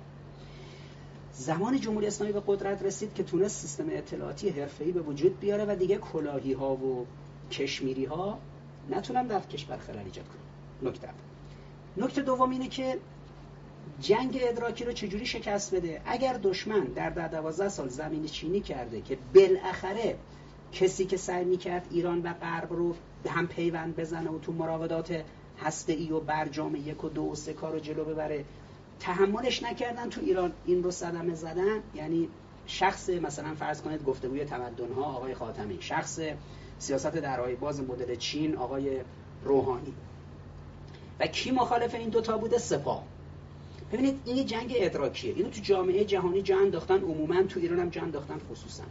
زمان جمهوری اسلامی به قدرت رسید که تونست سیستم اطلاعاتی حرفه‌ای به وجود بیاره و دیگه کلاهی ها و کشمیری ها نتونن در کشور خلل ایجاد کنن. نکته دوم اینه که جنگ ادراکی رو چجوری شکست بده. اگر دشمن در 12 سال زمین چینی کرده که بالاخره کسی که سعی می‌کرد ایران و غرب رو به هم پیوند بزنه و تو مراودات هسته‌ای و برجام 1 و 2 و 3 کارو جلو ببره، تحملش نکردن تو ایران این رو صدمه زدن. یعنی شخص مثلا فرض کنید گفتگوی تمدن‌ها آقای خاتمی، شخص سیاست درهای باز مدل چین آقای روحانی، و کی مخالف این دوتا بوده؟ سپاه. ببینید این جنگ ادراکیه، اینو تو جامعه جهانی جا انداختن، عموما تو ایران هم جا انداختن خصوصا.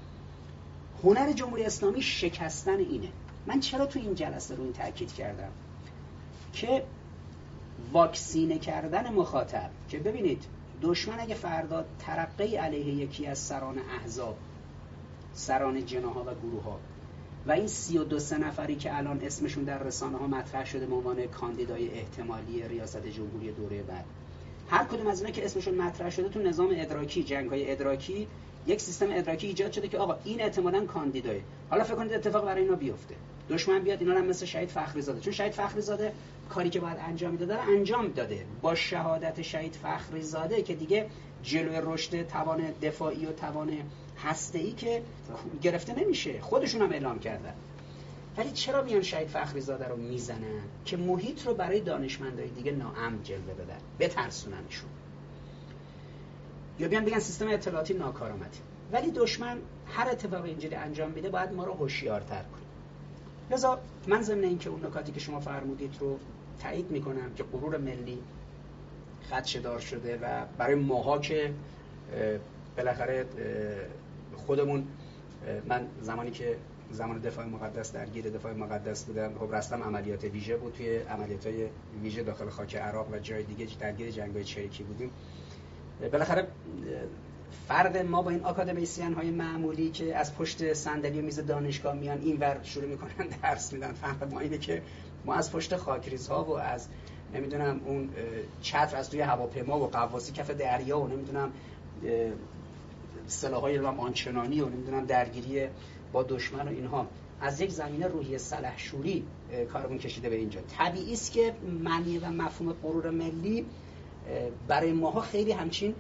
هنر جمهوری اسلامی شکستن اینه. من چرا تو این جلسه رو این تاکید کردم که واکسینه کردن مخاطب، که ببینید دشمن اگه فردا ترقی علیه یکی از سران احزاب، سران جناح‌ها و گروه‌ها و این 32 نفری که الان اسمشون در رسانه‌ها مطرح شده به عنوان کاندیدای احتمالی ریاست جمهوری دوره بعد، هر کدوم از اینا که اسمشون مطرح شده تو نظام ادراکی، جنگ‌های ادراکی، یک سیستم ادراکی ایجاد شده که آقا این احتمالاً کاندیدای. حالا فکر کنید اتفاق برای اینا بیفته، دشمن بیاد اینا رو مثل شهید فخریزاده، چون شهید فخریزاده کاری که باید انجام میداده رو انجام داده، با شهادت شهید فخریزاده که دیگه جلوی رشد توان دفاعی و توان هسته‌ای که گرفته نمیشه، خودشون هم اعلام کردن. ولی چرا میان شهید فخریزاده رو میزنن؟ که محیط رو برای دانشمندای دیگه ناامن جلوه بدن، بترسوننشون، یا بیان بگن سیستم اطلاعاتی ناکارآمده. ولی دشمن هر اتفاقی اینجوری انجام میده باید ما رو هوشیارتر کنه. لذا من ضمن اینکه اون نکاتی که شما فرمودید رو تایید میکنم که غرور ملی خدشه‌دار شده و برای ماها که بالاخره خودمون، من زمانی که زمان دفاع مقدس درگیر دفاع مقدس بودم، خب رستم عملیات ویژه بود، توی عملیات‌های ویژه داخل خاک عراق و جای دیگه درگیر جنگ‌های چریکی بودیم. بالاخره فرق ما با این آکادمیسیان‌های معمولی که از پشت صندلی و میز دانشگاه میان اینور شروع میکنن درس میدن، فرق ما اینه که ما از پشت خاکریزها و از نمیدونم اون چتر از توی هواپیما و قواسی کف دریا و نمیدونم سلاح‌های آنچنانی و نمیدونم درگیری با دشمن و اینها، از یک زمینه روحی سلحشوری کارمون کشیده به اینجا. طبیعی است که معنی و مفهوم غرور ملی برای ماها خیلی همچین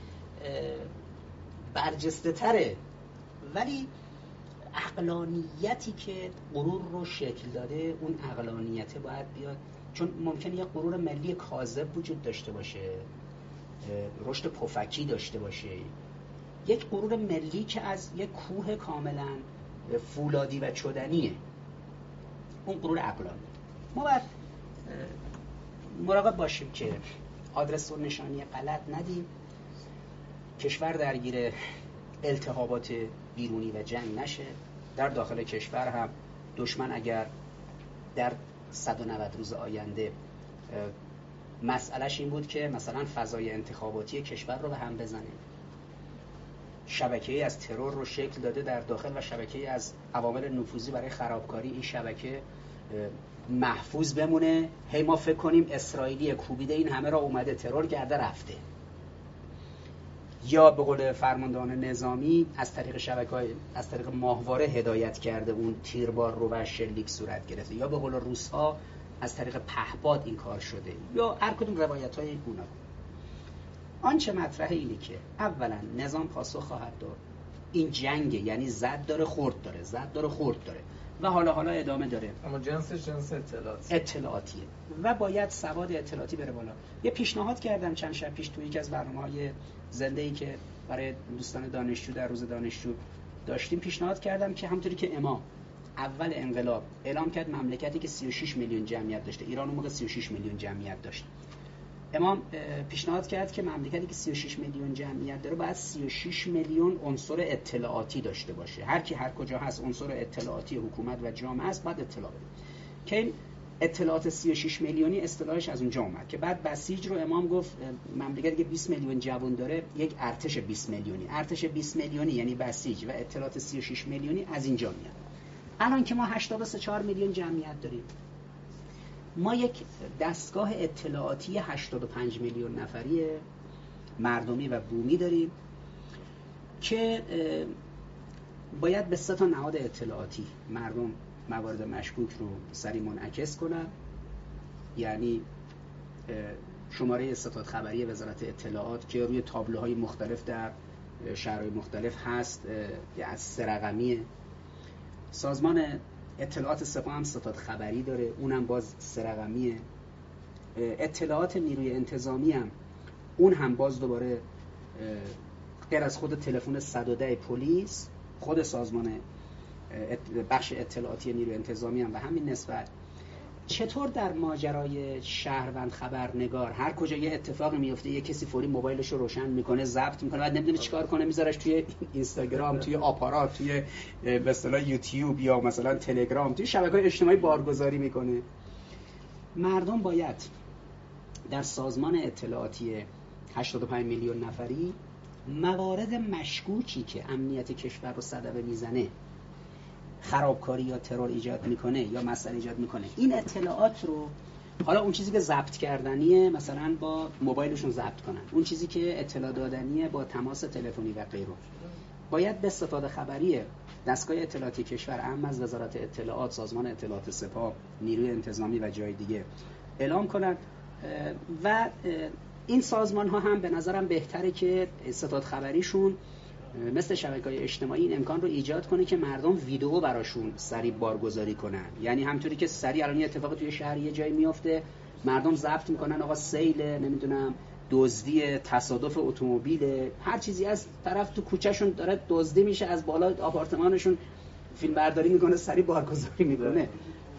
برجسته تره، ولی عقلانیتی که غرور رو شکل داده، اون عقلانیت باید بیاد، چون ممکنه یک غرور ملی کاذب وجود داشته باشه، رشد پفکی داشته باشه، یک غرور ملی که از یک کوه کاملا فولادی و چدنیه، اون غرور عقلانی. ما باید مراقب باشیم که آدرس و نشانی غلط ندیم، کشور درگیر التهابات بیرونی و جنگ نشه. در داخل کشور هم دشمن اگر در 190 روز آینده مسئلهش این بود که مثلا فضای انتخاباتی کشور رو به هم بزنه، شبکه‌ای از ترور رو شکل داده در داخل و شبکه‌ای از عوامل نفوذی برای خرابکاری این شبکه محفوظ بمونه، هی ما فکر کنیم اسرائیلی کوبیده این همه را اومده ترور کرده رفته، یا به قول فرماندهان نظامی از طریق شبکه‌های از طریق ماهواره هدایت کرده اون تیربار رو و شلیک صورت گرفته، یا به قول روس‌ها از طریق پهپاد این کار شده، یا هر کدوم روایت‌های گوناگون. آنچه مطرحه اینه که اولا نظام پاسخ خواهد داد. این جنگ یعنی زد داره خورد داره، زد داره خورد داره. و حالا ادامه داره. اما جنس اطلاعاتیه و باید سواد اطلاعاتی بره بالا. یه پیشنهاد کردم چند شب پیش توی یکی از برنامه‌های زنده‌ای که برای دوستان دانشجو در روز دانشجو داشتیم، پیشنهاد کردم که همونطوری که امام اول انقلاب اعلام کرد مملکتی که 36 میلیون جمعیت داشته، ایران اون موقع 36 میلیون جمعیت داشت، امام پیشنهاد کرد که مملکتی که 36 میلیون جمعیت داره باید 36 میلیون عنصر اطلاعاتی داشته باشه. هر کی هر کجا هست عنصر اطلاعاتی حکومت و جامعه است باید اطلاع بده. که این اطلاعات 36 میلیونی اصطلاحش از اونجا اومد که بعد بسیج رو امام گفت مملکتی که 20 میلیون جوان داره یک ارتش 20 میلیونی، ارتش 20 میلیونی یعنی بسیج و اطلاعات 36 میلیونی از اینجا میاد. الان که ما 84 میلیون جمعیت داریم، ما یک دستگاه اطلاعاتی 85 میلیون نفری مردمی و بومی داریم که باید به 3 تا نهاد اطلاعاتی مردم موارد مشکوک رو سریع منعکس کنن، یعنی شماره ستاد خبری وزارت اطلاعات که روی تابلوهای مختلف در شهرهای مختلف هست از 3 رقمیه. سازمان اطلاعات سپاه هم ستاد خبری داره، اونم باز 3 رقمیه. اطلاعات نیروی انتظامی هم اون هم باز دوباره غیر از خود تلفن 110 پلیس، خود سازمان بخش اطلاعاتی نیروی انتظامی هم به همین نسبت. چطور در ماجرای شهروند خبرنگار هر کجا یه اتفاقی میفته یه کسی فوری موبایلش رو روشن میکنه، ضبط میکنه، بعد نمیدونه چیکار کنه، میذارش توی اینستاگرام، توی آپارات، توی به اصطلاح یوتیوب یا مثلا تلگرام، توی شبکه‌های اجتماعی بارگذاری میکنه. مردم باید در سازمان اطلاعاتی 85 میلیون نفری موارد مشکوکی که امنیت کشور رو صدمه میزنه، خرابکاری یا ترور ایجاد میکنه یا مسئله ایجاد میکنه، این اطلاعات رو، حالا اون چیزی که ضبط کردنیه مثلا با موبایلشون ضبط کنن، اون چیزی که اطلاع دادنیه با تماس تلفنی و غیره، باید به استفاده خبری دستگاه اطلاعاتی کشور اهم از وزارت اطلاعات، سازمان اطلاعات سپاه، نیروی انتظامی و جای دیگه اعلام کنن. و این سازمان ها هم به نظرم بهتره که ستاد خبریشون مثل شبکه‌های اجتماعی این امکان رو ایجاد کنه که مردم ویدیو براشون سریع بارگذاری کنن. یعنی همونطوری که سریع الان یه اتفاق توی شهر یه جایی میفته، مردم ضبط میکنن آقا سیل، نمیدونم دزدی، تصادف اتومبیل، هر چیزی از طرف تو کوچهشون داره دزدی میشه، از بالا آپارتمانشون فیلم برداری میکنه، سریع بارگذاری میکنه.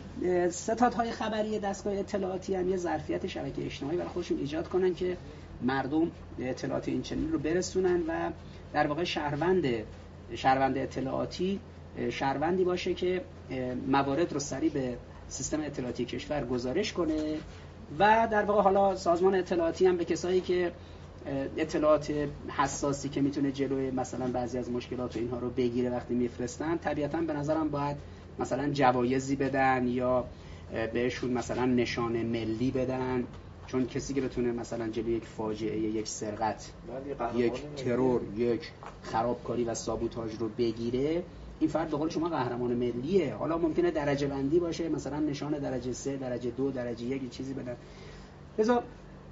ستادهای خبری دستگاه اطلاعاتی هم یه ظرفیت شبکه اجتماعی برای خودشون ایجاد کنن که مردم اطلاعات این چنین رو برسونن و در واقع شهروند اطلاعاتی شهروندی باشه که موارد رو سریع به سیستم اطلاعاتی کشور گزارش کنه و در واقع حالا سازمان اطلاعاتی هم به کسایی که اطلاعات حساسی که میتونه جلوی مثلا بعضی از مشکلات و اینها رو بگیره وقتی میفرستن، طبیعتاً به نظرم باید مثلا جوایزی بدن یا بهشون مثلا نشان ملی بدن، چون کسی که بتونه مثلا جلوی یک فاجعه، یک سرقت، یک ترور، یک خرابکاری و سابوتاژ رو بگیره، این فرد به قول شما قهرمان ملیه. حالا ممکنه درجه بندی باشه، مثلا نشان درجه 3، درجه 2، درجه 1 چیزی بدن. لذا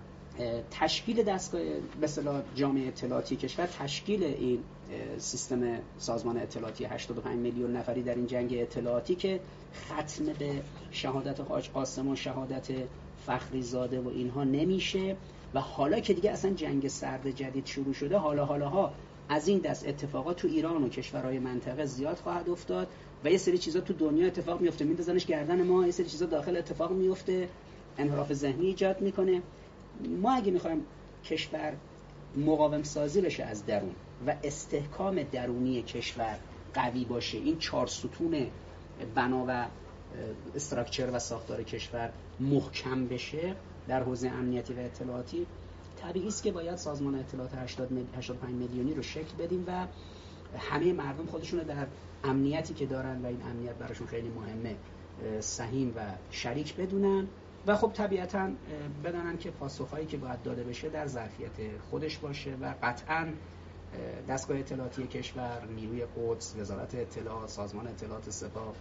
تشکیل دستگاه به اصطلاح جامعه اطلاعاتی کشور، تشکیل این سیستم سازمان اطلاعاتی 85 میلیون نفری در این جنگ اطلاعاتی که ختم به شهادت حاج قاسم و شهادت فخری زاده و اینها نمیشه و حالا که دیگه اصلا جنگ سرد جدید شروع شده، حالاها از این دست اتفاقات تو ایران و کشورهای منطقه زیاد خواهد افتاد و یه سری چیزا تو دنیا اتفاق میفته میندازنش گردن ما، یه سری چیزا داخل اتفاق میفته، انحراف ذهنی ایجاد میکنه. ما اگه میخوایم کشور مقاوم سازی بشه از درون و استحکام درونی کشور قوی باشه، این 4 ستون بنا و استراکچر و ساختار کشور محکم بشه در حوزه امنیتی و اطلاعاتی، طبیعی است که باید سازمان اطلاعات 85 میلیونی رو شکل بدیم و همه مردم خودشون در امنیتی که دارن و این امنیت براشون خیلی مهمه سهیم و شریک بدونن و خب طبیعتاً بدانن که پاسخهایی که باید داده بشه در ظرفیت خودش باشه و قطعاً دستگاه اطلاعاتی کشور، نیروی قدس، وزارت اطلاعات، سازمان اطلاعات سپاه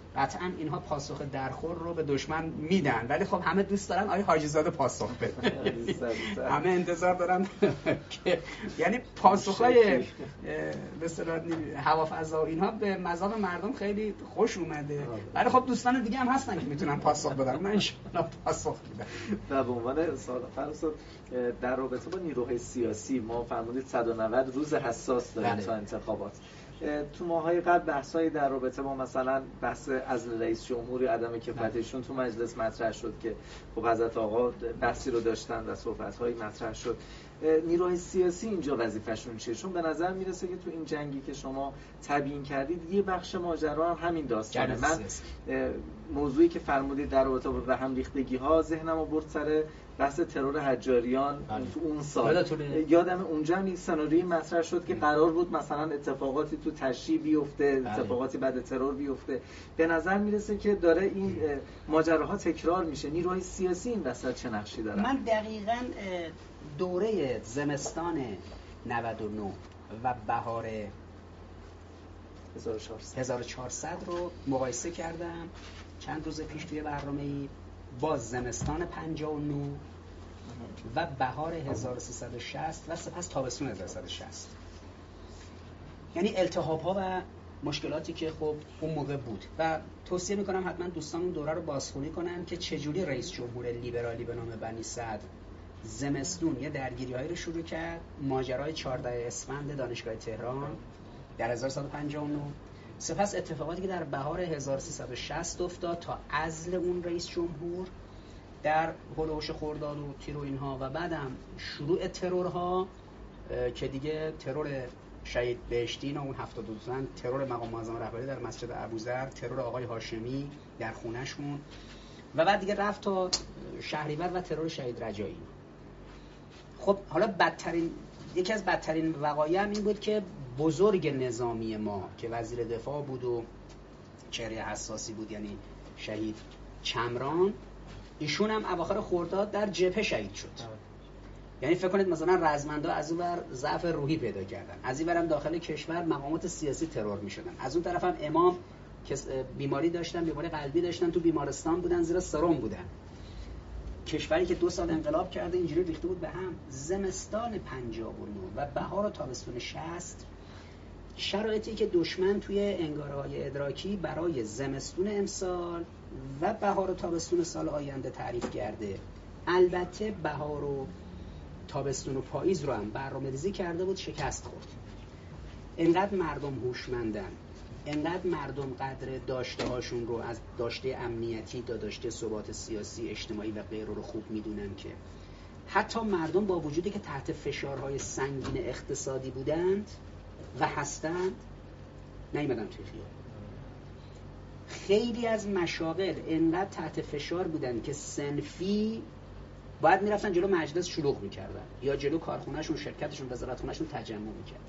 قطعا اینها پاسخ درخور رو به دشمن میدن، ولی خب همه دوست دارن آقای حاجی زاده پاسخ بده. همه انتظار دارن که یعنی پاسخهای به اصطلاح هوافضا و اینها به مذاق مردم خیلی خوش اومده، ولی خب دوستان دیگه هم هستن که میتونن پاسخ بدن. من ان شاءالله پاسخ میدم. و به عنوان فرض در رابطه با نیروهای سیاسی ما فرمودید 190 روز حساس داریم تا انتخابات. تو ماهای قبل بحثایی در رابطه با مثلا بحث عزل رئیس جمهوری، عدم کفایتشون تو مجلس مطرح شد که خب حضرت آقا بحثی رو داشتن و صحبت‌هایی مطرح شد. نیروهای سیاسی اینجا وظیفه‌شون چیه؟ چون به نظر میرسه که تو این جنگی که شما تبیین کردید یه بخش ماجرا هم همین داستانه. من موضوعی که فرمودید در رابطه با هم ریختگی‌ها ذهنمو برد سر بحث ترور حجاریان تو اون سال. یادم اونجا هم این سناریوی مطرح شد که قرار بود مثلا اتفاقاتی تو تشییع بیفته، اتفاقاتی بعد ترور بیفته. به نظر میرسه که داره این ماجراها تکرار میشه. نیروهای سیاسی این وسط چه نقشی دارن؟ من دقیقاً دوره زمستان 99 و بهار 1400 رو مقایسه کردم چند روز پیش توی برنامه‌ای با زمستان 59 و بهار 1360 و سپس تابستون 1360. یعنی التهاب‌ها و مشکلاتی که خب اون موقع بود و توصیه میکنم حتما دوستان اون دوره رو بازخوانی کنن که چجوری رئیس جمهور لیبرالی به نام بنی سعد زمستون یه درگیری‌هایی رو شروع کرد. ماجرای 14 اسفند دانشگاه تهران در 1159، سپس اتفاقاتی که در بهار 1360 افتاد تا عزل اون رئیس جمهور در هولوش خرداد و تیر و اینها، و بعدم شروع ترورها که دیگه ترور شهید بهشتین و اون 72 زن، ترور مقام معظم رهبری در مسجد ابوذر، ترور آقای هاشمی در خونه‌شون، و بعد دیگه رفت تا شهریور و ترور شهید رجایی. خب حالا یکی از بدترین وقایع هم این بود که بزرگ نظامی ما که وزیر دفاع بود و چهره حساسی بود، یعنی شهید چمران، ایشون هم اواخر خرداد در جبهه شهید شد. یعنی فکر کنید مثلا رزمندا از اون ور ضعف روحی پیدا کردن، از این ورم داخل کشور مقامات سیاسی ترور می‌شدن، از اون طرف هم امام که بیماری داشتن، بیماری قلبی داشتن، تو بیمارستان بودن، زیر سرم بودن. کشوری که 2 سال انقلاب کرده اینجوری ریخته بود به هم. زمستان 59 و بهار و تابستون 60 شرایطی که دشمن توی انگاره‌های ادراکی برای زمستون امسال و بهار و تابستون سال آینده تعریف کرده. البته بهار و تابستون و پاییز رو هم برنامه‌ریزی کرده بود، شکست خورد. انقدر مردم هوشمندن، انقدر مردم قدر داشته هاشون رو از داشته امنیتی تا داشته ثبات سیاسی، اجتماعی و غیره رو خوب میدونن که حتی مردم با وجودی که تحت فشارهای سنگین اقتصادی بودند و هستند نیومدن توی خیابون. خیلی از مشاغل انقدر تحت فشار بودن که صنفی باید میرفتن جلو مجلس شلوغ میکردن یا جلو کارخونهشون، شرکتشون، وزارتخونهشون تجمع میکردن.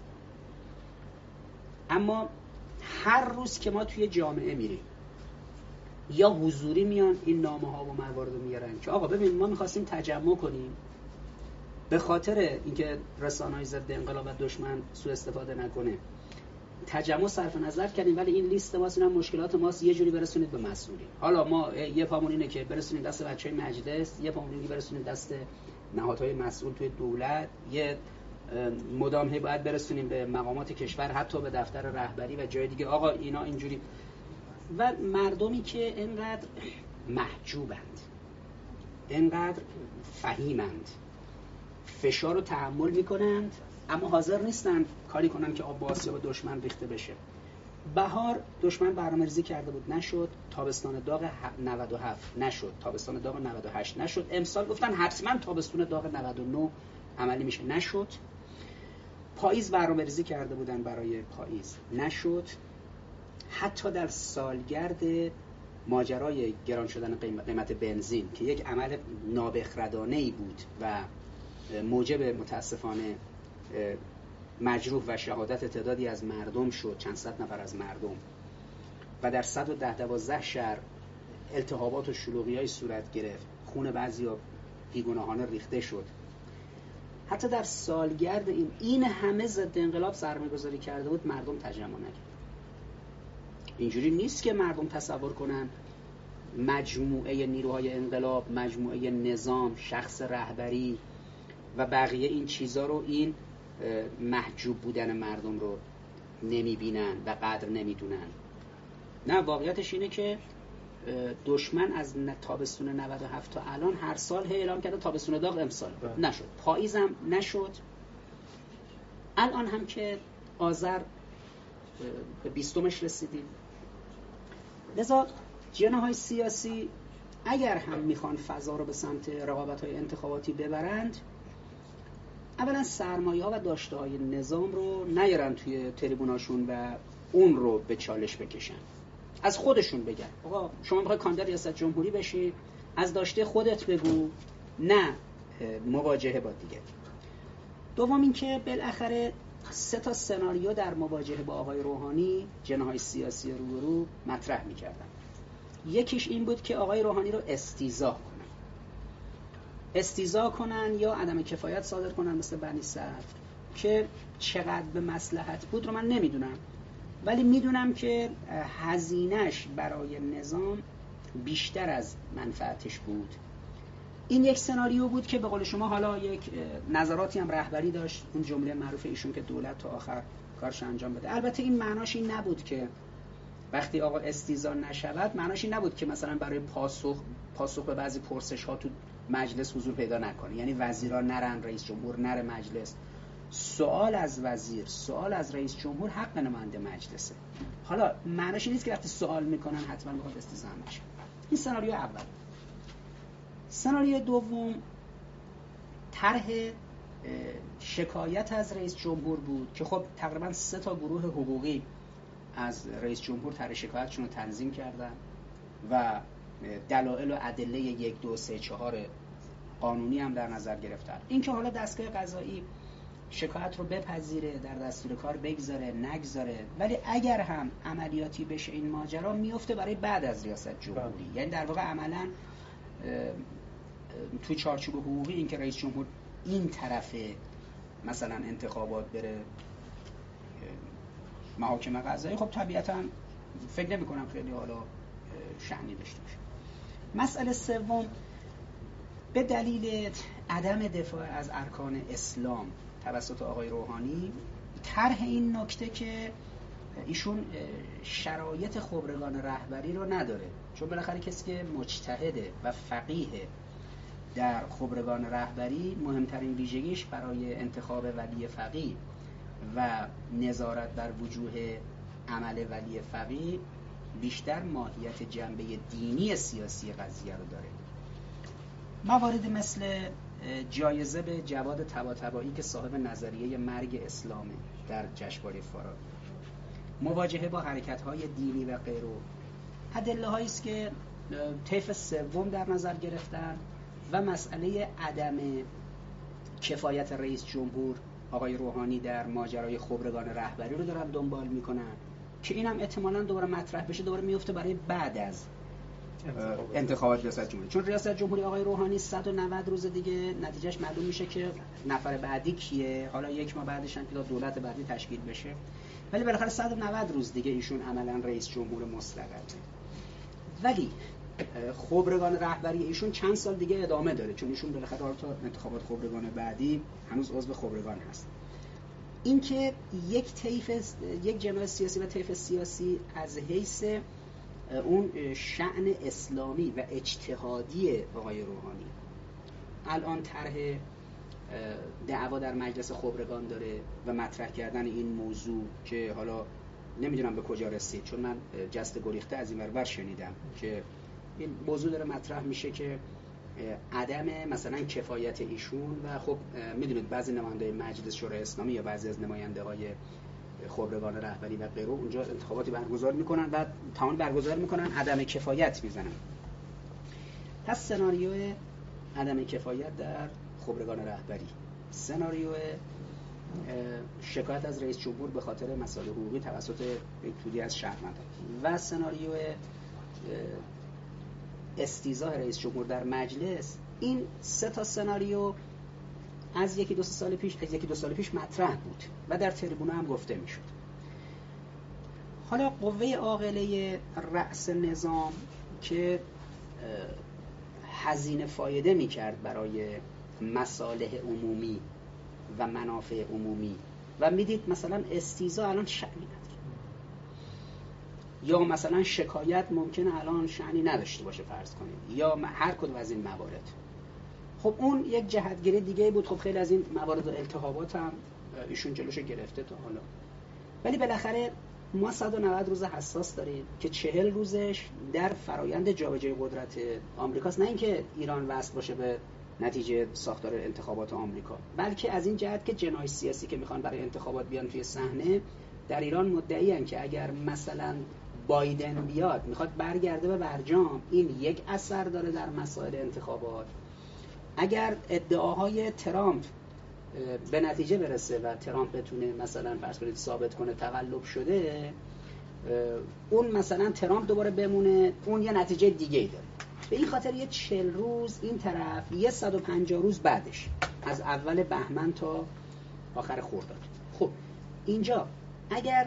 اما هر روز که ما توی جامعه میریم یا حضوری میان این نامه ها و موارد رو میارن که آقا ببین ما میخواستیم تجمع کنیم، به خاطر اینکه رسانه‌های ضد انقلاب و دشمن سوء استفاده نکنه تجمع صرف نظر کردیم، ولی این لیست ماست، اینا مشکلات ماست، یه جوری برسونید به مسئولین. حالا ما یه پامون اینه که برسونید دست بچهای مجلس، یه پامون اینه که برسونید دست نهادهای مسئول توی دولت، یه مدام باید برسونیم به مقامات کشور، حتی به دفتر رهبری و جای دیگه. آقا اینا اینجوری. و مردمی که اینقدر محجوبند، اینقدر فهیمند، فشار رو تحمل میکنند اما حاضر نیستن کاری کنن که آب با آسیاب دشمن ریخته بشه. بهار دشمن برنامه‌ریزی کرده بود، نشد. تابستان داغ 97 نشد. تابستان داغ 98 نشد. امسال گفتن حتما تابستون داغ 99 عملی میشه، نشد. پاییز برنامه‌ریزی کرده بودن برای پاییز، نشد. حتی در سالگرد ماجرای گران شدن قیمت بنزین که یک عمل نابخردانه‌ای بود و موجب متاسفانه مجروح و شهادت تعدادی از مردم شد، چند صد نفر از مردم، و در 112 شهر التهابات و شلوغی‌های صورت گرفت، خون بعضیا بیگناهانه ریخته شد. حتی در سالگرد این همه ضد انقلاب سرمایه‌گذاری کرده بود، مردم تجمع نکرد. اینجوری نیست که مردم تصور کنن مجموعه نیروهای انقلاب، مجموعه نظام، شخص رهبری و بقیه این چیزا رو این محجوب بودن مردم رو نمیبینن و قدر نمیدونن. نه، واقعیتش اینه که دشمن از تابستون 97 تا الان هر سال اعلام کرده تابستون داغ امسال نشد، پاییزم نشد، الان هم که آذر به 20مش رسیدیم. لذا جناح‌های سیاسی اگر هم میخوان فضا رو به سمت رقابت‌های انتخاباتی ببرند، اولا سرمایه‌ها و داشته‌های نظام رو نیارن توی تریبوناشون و اون رو به چالش بکشن، از خودشون بگن آقا شما میخوای کاندید ریاست جمهوری بشی، از داشته خودت بگو، نه مواجهه با دیگه. دوم اینکه بالاخره 3 سناریو در مواجهه با آقای روحانی جناح‌های سیاسی روبرو مطرح می‌کردن. یکیش این بود که آقای روحانی رو استیضاح کنن یا عدم کفایت صادر کنن مثل بنی صدر، که چقدر به مصلحت بود رو من نمیدونم، ولی میدونم که هزینه‌اش برای نظام بیشتر از منفعتش بود. این یک سناریو بود که به قول شما حالا یک نظراتی هم رهبری داشت، اون جمله معروف ایشون که دولت تا آخر کارش انجام بده. البته این معناش این نبود که وقتی آقا استیضاح نشود، معناش این نبود که مثلا برای پاسخ به بعضی پرسش ها تو مجلس حضور پیدا نکنه، یعنی وزیرا نرن، رئیس جمهور نره مجلس. سوال از وزیر، سوال از رئیس جمهور حق نماینده مجلسه. حالا معناش این نیست که وقتی سوال میکنن حتما بخواد استیضاح نشه. این سناریو اول. سناریو دوم طرح شکایت از رئیس جمهور بود که خب تقریبا 3 گروه حقوقی از رئیس جمهور طرح شکایتشون رو تنظیم کردن و دلایل و ادله 1 2 3 4 قانونی هم در نظر گرفتن. این که حالا دستگاه قضایی شکایت رو بپذیره، در دستور کار بگذاره نگذاره، ولی اگر هم عملیاتی بشه این ماجرا میفته برای بعد از ریاست جمهوری. یعنی در واقع عملاً تو چارچوب حقوقی این که رئیس جمهور این طرف مثلا انتخابات بره محاکم قضایی، خب طبیعتاً فکر نمی کنم خیلی حالا شأنی داشته باشه. مسئله سوم، به دلیل عدم دفاع از ارکان اسلام توسط آقای روحانی، طرح این نکته که ایشون شرایط خبرگان رهبری رو نداره، چون بالاخره کسی که مجتهده و فقیه در خبرگان رهبری مهمترین ویژگیش برای انتخاب ولی فقیه و نظارت بر وجوه عمل ولی فقیه بیشتر ماهیت جنبه دینی سیاسی قضیه رو داره. موارد مثل جایزه به جواد طباطبایی که صاحب نظریه مرگ اسلامه در جشنواره فارابی، مواجهه با حرکت‌های دینی و غیره، ادله هایی است که طیف سوم در نظر گرفتن و مسئله عدم کفایت رئیس جمهور آقای روحانی در ماجرای خبرگان رهبری رو دارن دنبال میکنن که اینم احتمالاً دوباره مطرح بشه، دوباره میفته برای بعد از انتخابات ریاست جمهوری، چون ریاست جمهوری آقای روحانی 190 روز دیگه نتیجهش معلوم میشه که نفر بعدی کیه. حالا 1 ماه بعدش هم که دولت بعدی تشکیل بشه، ولی بالاخره 190 روز دیگه ایشون عملاً رئیس جمهور مستقله. ولی خبرگان رهبری ایشون چند سال دیگه ادامه داره، چون ایشون بالاخره تا انتخابات خبرگان بعدی هنوز عضو خبرگان هست. این که یک جناح سیاسی و طیف سیاسی از حیث اون شأن اسلامی و اجتهادی آقای روحانی الان طرح دعوا در مجلس خبرگان داره و مطرح کردن این موضوع که حالا نمیدونم به کجا رسید، چون من جست گریخته از این ور شنیدم که این موضوع داره مطرح میشه که عدم مثلا کفایت ایشون و خب میدونید بعضی نماینده مجلس شورای اسلامی یا بعضی از نماینده های خبرگان رهبری و غیره اونجا انتخاباتی برگزار میکنن و تمام برگزار میکنن عدم کفایت میزنن. پس سناریو عدم کفایت در خبرگان رهبری، سناریو شکایت از رئیس جمهور به خاطر مسائل حقوقی توسط یک توده از شهروندان و سناریو استیضاح رئیس جمهور در مجلس، این 3 سناریو از 1-2 سال پیش مطرح بود و در تریبون هم گفته میشد. حالا قوه عاقله رأس نظام که هزینه فایده میکرد برای مصالح عمومی و منافع عمومی و میدید مثلا استیضاح الان شأنی نداره، یا مثلا شکایت ممکنه الان شأنی نداشته باشه فرض کنید، یا هر کدوم از این موارد. خب اون یک جهتگیری دیگه بود. خب خیلی از این موارد و التهابات هم ایشون جلوشو گرفته تا حالا، ولی بالاخره ما 190 روز حساس داریم که 40 روزش در فرایند جابجایی قدرت آمریکاست. نه اینکه ایران وصل باشه به نتیجه ساختار انتخابات آمریکا، بلکه از این جهت که جناح سیاسی که میخوان برای انتخابات بیان توی صحنه در ایران مدعی‌اند که اگر مثلا بایدن بیاد میخواد برگرده به برجام، این یک اثر داره در مسائل انتخابات. اگر ادعاهای ترامپ به نتیجه برسه و ترامپ بتونه مثلا فرض کنید ثابت کنه تقلب شده، اون مثلا ترامپ دوباره بمونه، اون یه نتیجه دیگه ای داره. به این خاطر یه 40 روز این طرف، یه 150 روز بعدش، از اول بهمن تا آخر خرداد. خب اینجا اگر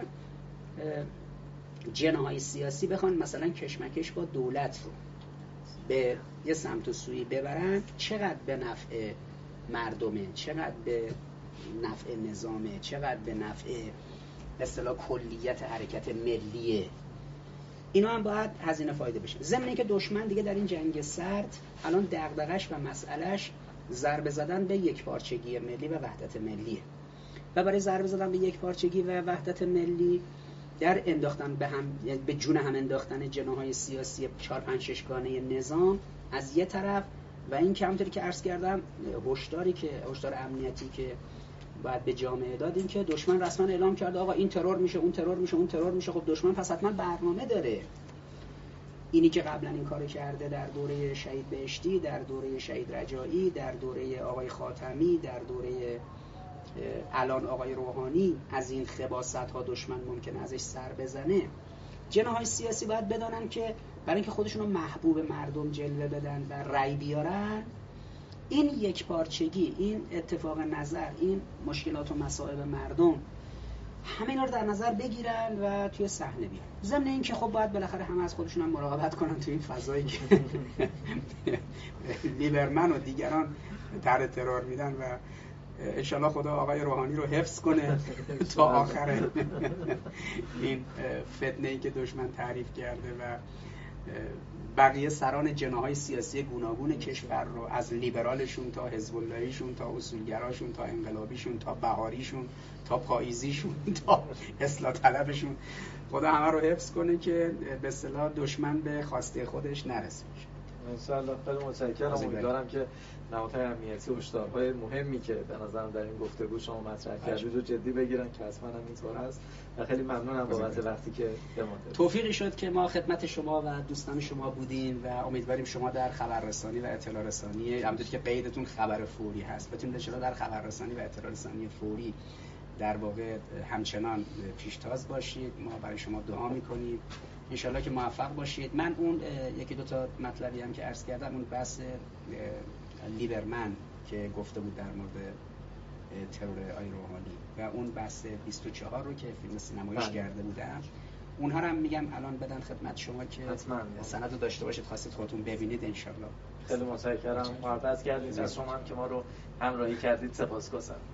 جناح‌های سیاسی بخوان مثلا کشمکش با دولت رو به یه سمت و سوی ببرن، چقدر به نفع مردمه، چقدر به نفع نظامه، چقدر به نفع به اصطلاح کلیت حرکت ملیه، اینا هم باید هزینه فایده بشه. ضمن اینکه دشمن دیگه در این جنگ سرد الان دغدغش و مسئلهش ضربه زدن به یکپارچگی ملی و وحدت ملیه و برای ضربه زدن به یکپارچگی و وحدت ملی در انداختن به هم، یعنی به جون هم انداختن جناح‌های سیاسی 4-5-6 گانه نظام از یه طرف، و این که همونطوری که عرض کردم هشدار امنیتی که باید به جامعه دادیم که دشمن رسما اعلام کرده آقا این ترور میشه، اون ترور میشه، اون ترور میشه. خب دشمن پس حتما برنامه داره. اینی که قبلا این کارو کرده در دوره شهید بهشتی، در دوره شهید رجایی، در دوره آقای خاتمی، در دوره الان آقای روحانی، از این خباثت‌ها دشمن ممکنه ازش سر بزنه. جناح‌های سیاسی باید بدانن که برای اینکه خودشون رو محبوب مردم جلوه بدن و رأی بیارن، این یکپارچگی، این اتفاق نظر، این مشکلات و مصائب مردم، همه اینا رو در نظر بگیرن و توی صحنه بیان. ضمن این که خب باید بالاخره همه از خودشون هم مراقبت کنن توی این فضایی که لیبرمن و دیگران طرح ترور میدن و انشالله خدا آقای روحانی رو حفظ کنه تا آخر این فتنه‌ای که دشمن تعریف کرده و بقیه سران جناح‌های سیاسی گوناگون کشور رو، از لیبرالشون تا حزب اللهیشون تا اصولگراشون تا انقلابیشون تا بهاریشون تا پاییزیشون تا اصلاح طلبشون، خدا همه رو حفظ کنه که به اصطلاح دشمن به خواسته خودش نرسه. انشالله. خیلی متشکرم. امیدوارم که نهادهای امنیتی هشدارهای مهمی که به نظرم در این گفتگو شما مطرح کردید رو جدی بگیرن که حتما هم اینطور هست و خیلی ممنونم بابت وقتی که به ما دادید. توفیقی شد که ما خدمت شما و دوستان شما بودیم و امیدواریم شما در خبررسانی و اطلاع رسانی، همونطور که قیدتون خبر فوری هست، بتونید ان در خبررسانی و اطلاع رسانی فوری در واقع همچنان پیشتاز باشید. ما برای شما دعا می‌کنیم انشالله که موفق باشید. من اون یکی دو تا مطلبی هم که عرض کردم، اون بحث لیبرمن که گفته بود در مورد ترور آقای روحانی و اون بحث 24 رو که فیلم سینماییش کرده بودم، اونها رو هم میگم الان بدن خدمت شما که سند رو داشته باشید، خواستید خودتون ببینید انشالله. خیلی متشکرم. محبت کردید از شما هم که ما رو همراهی کردید. سپاسگزارم.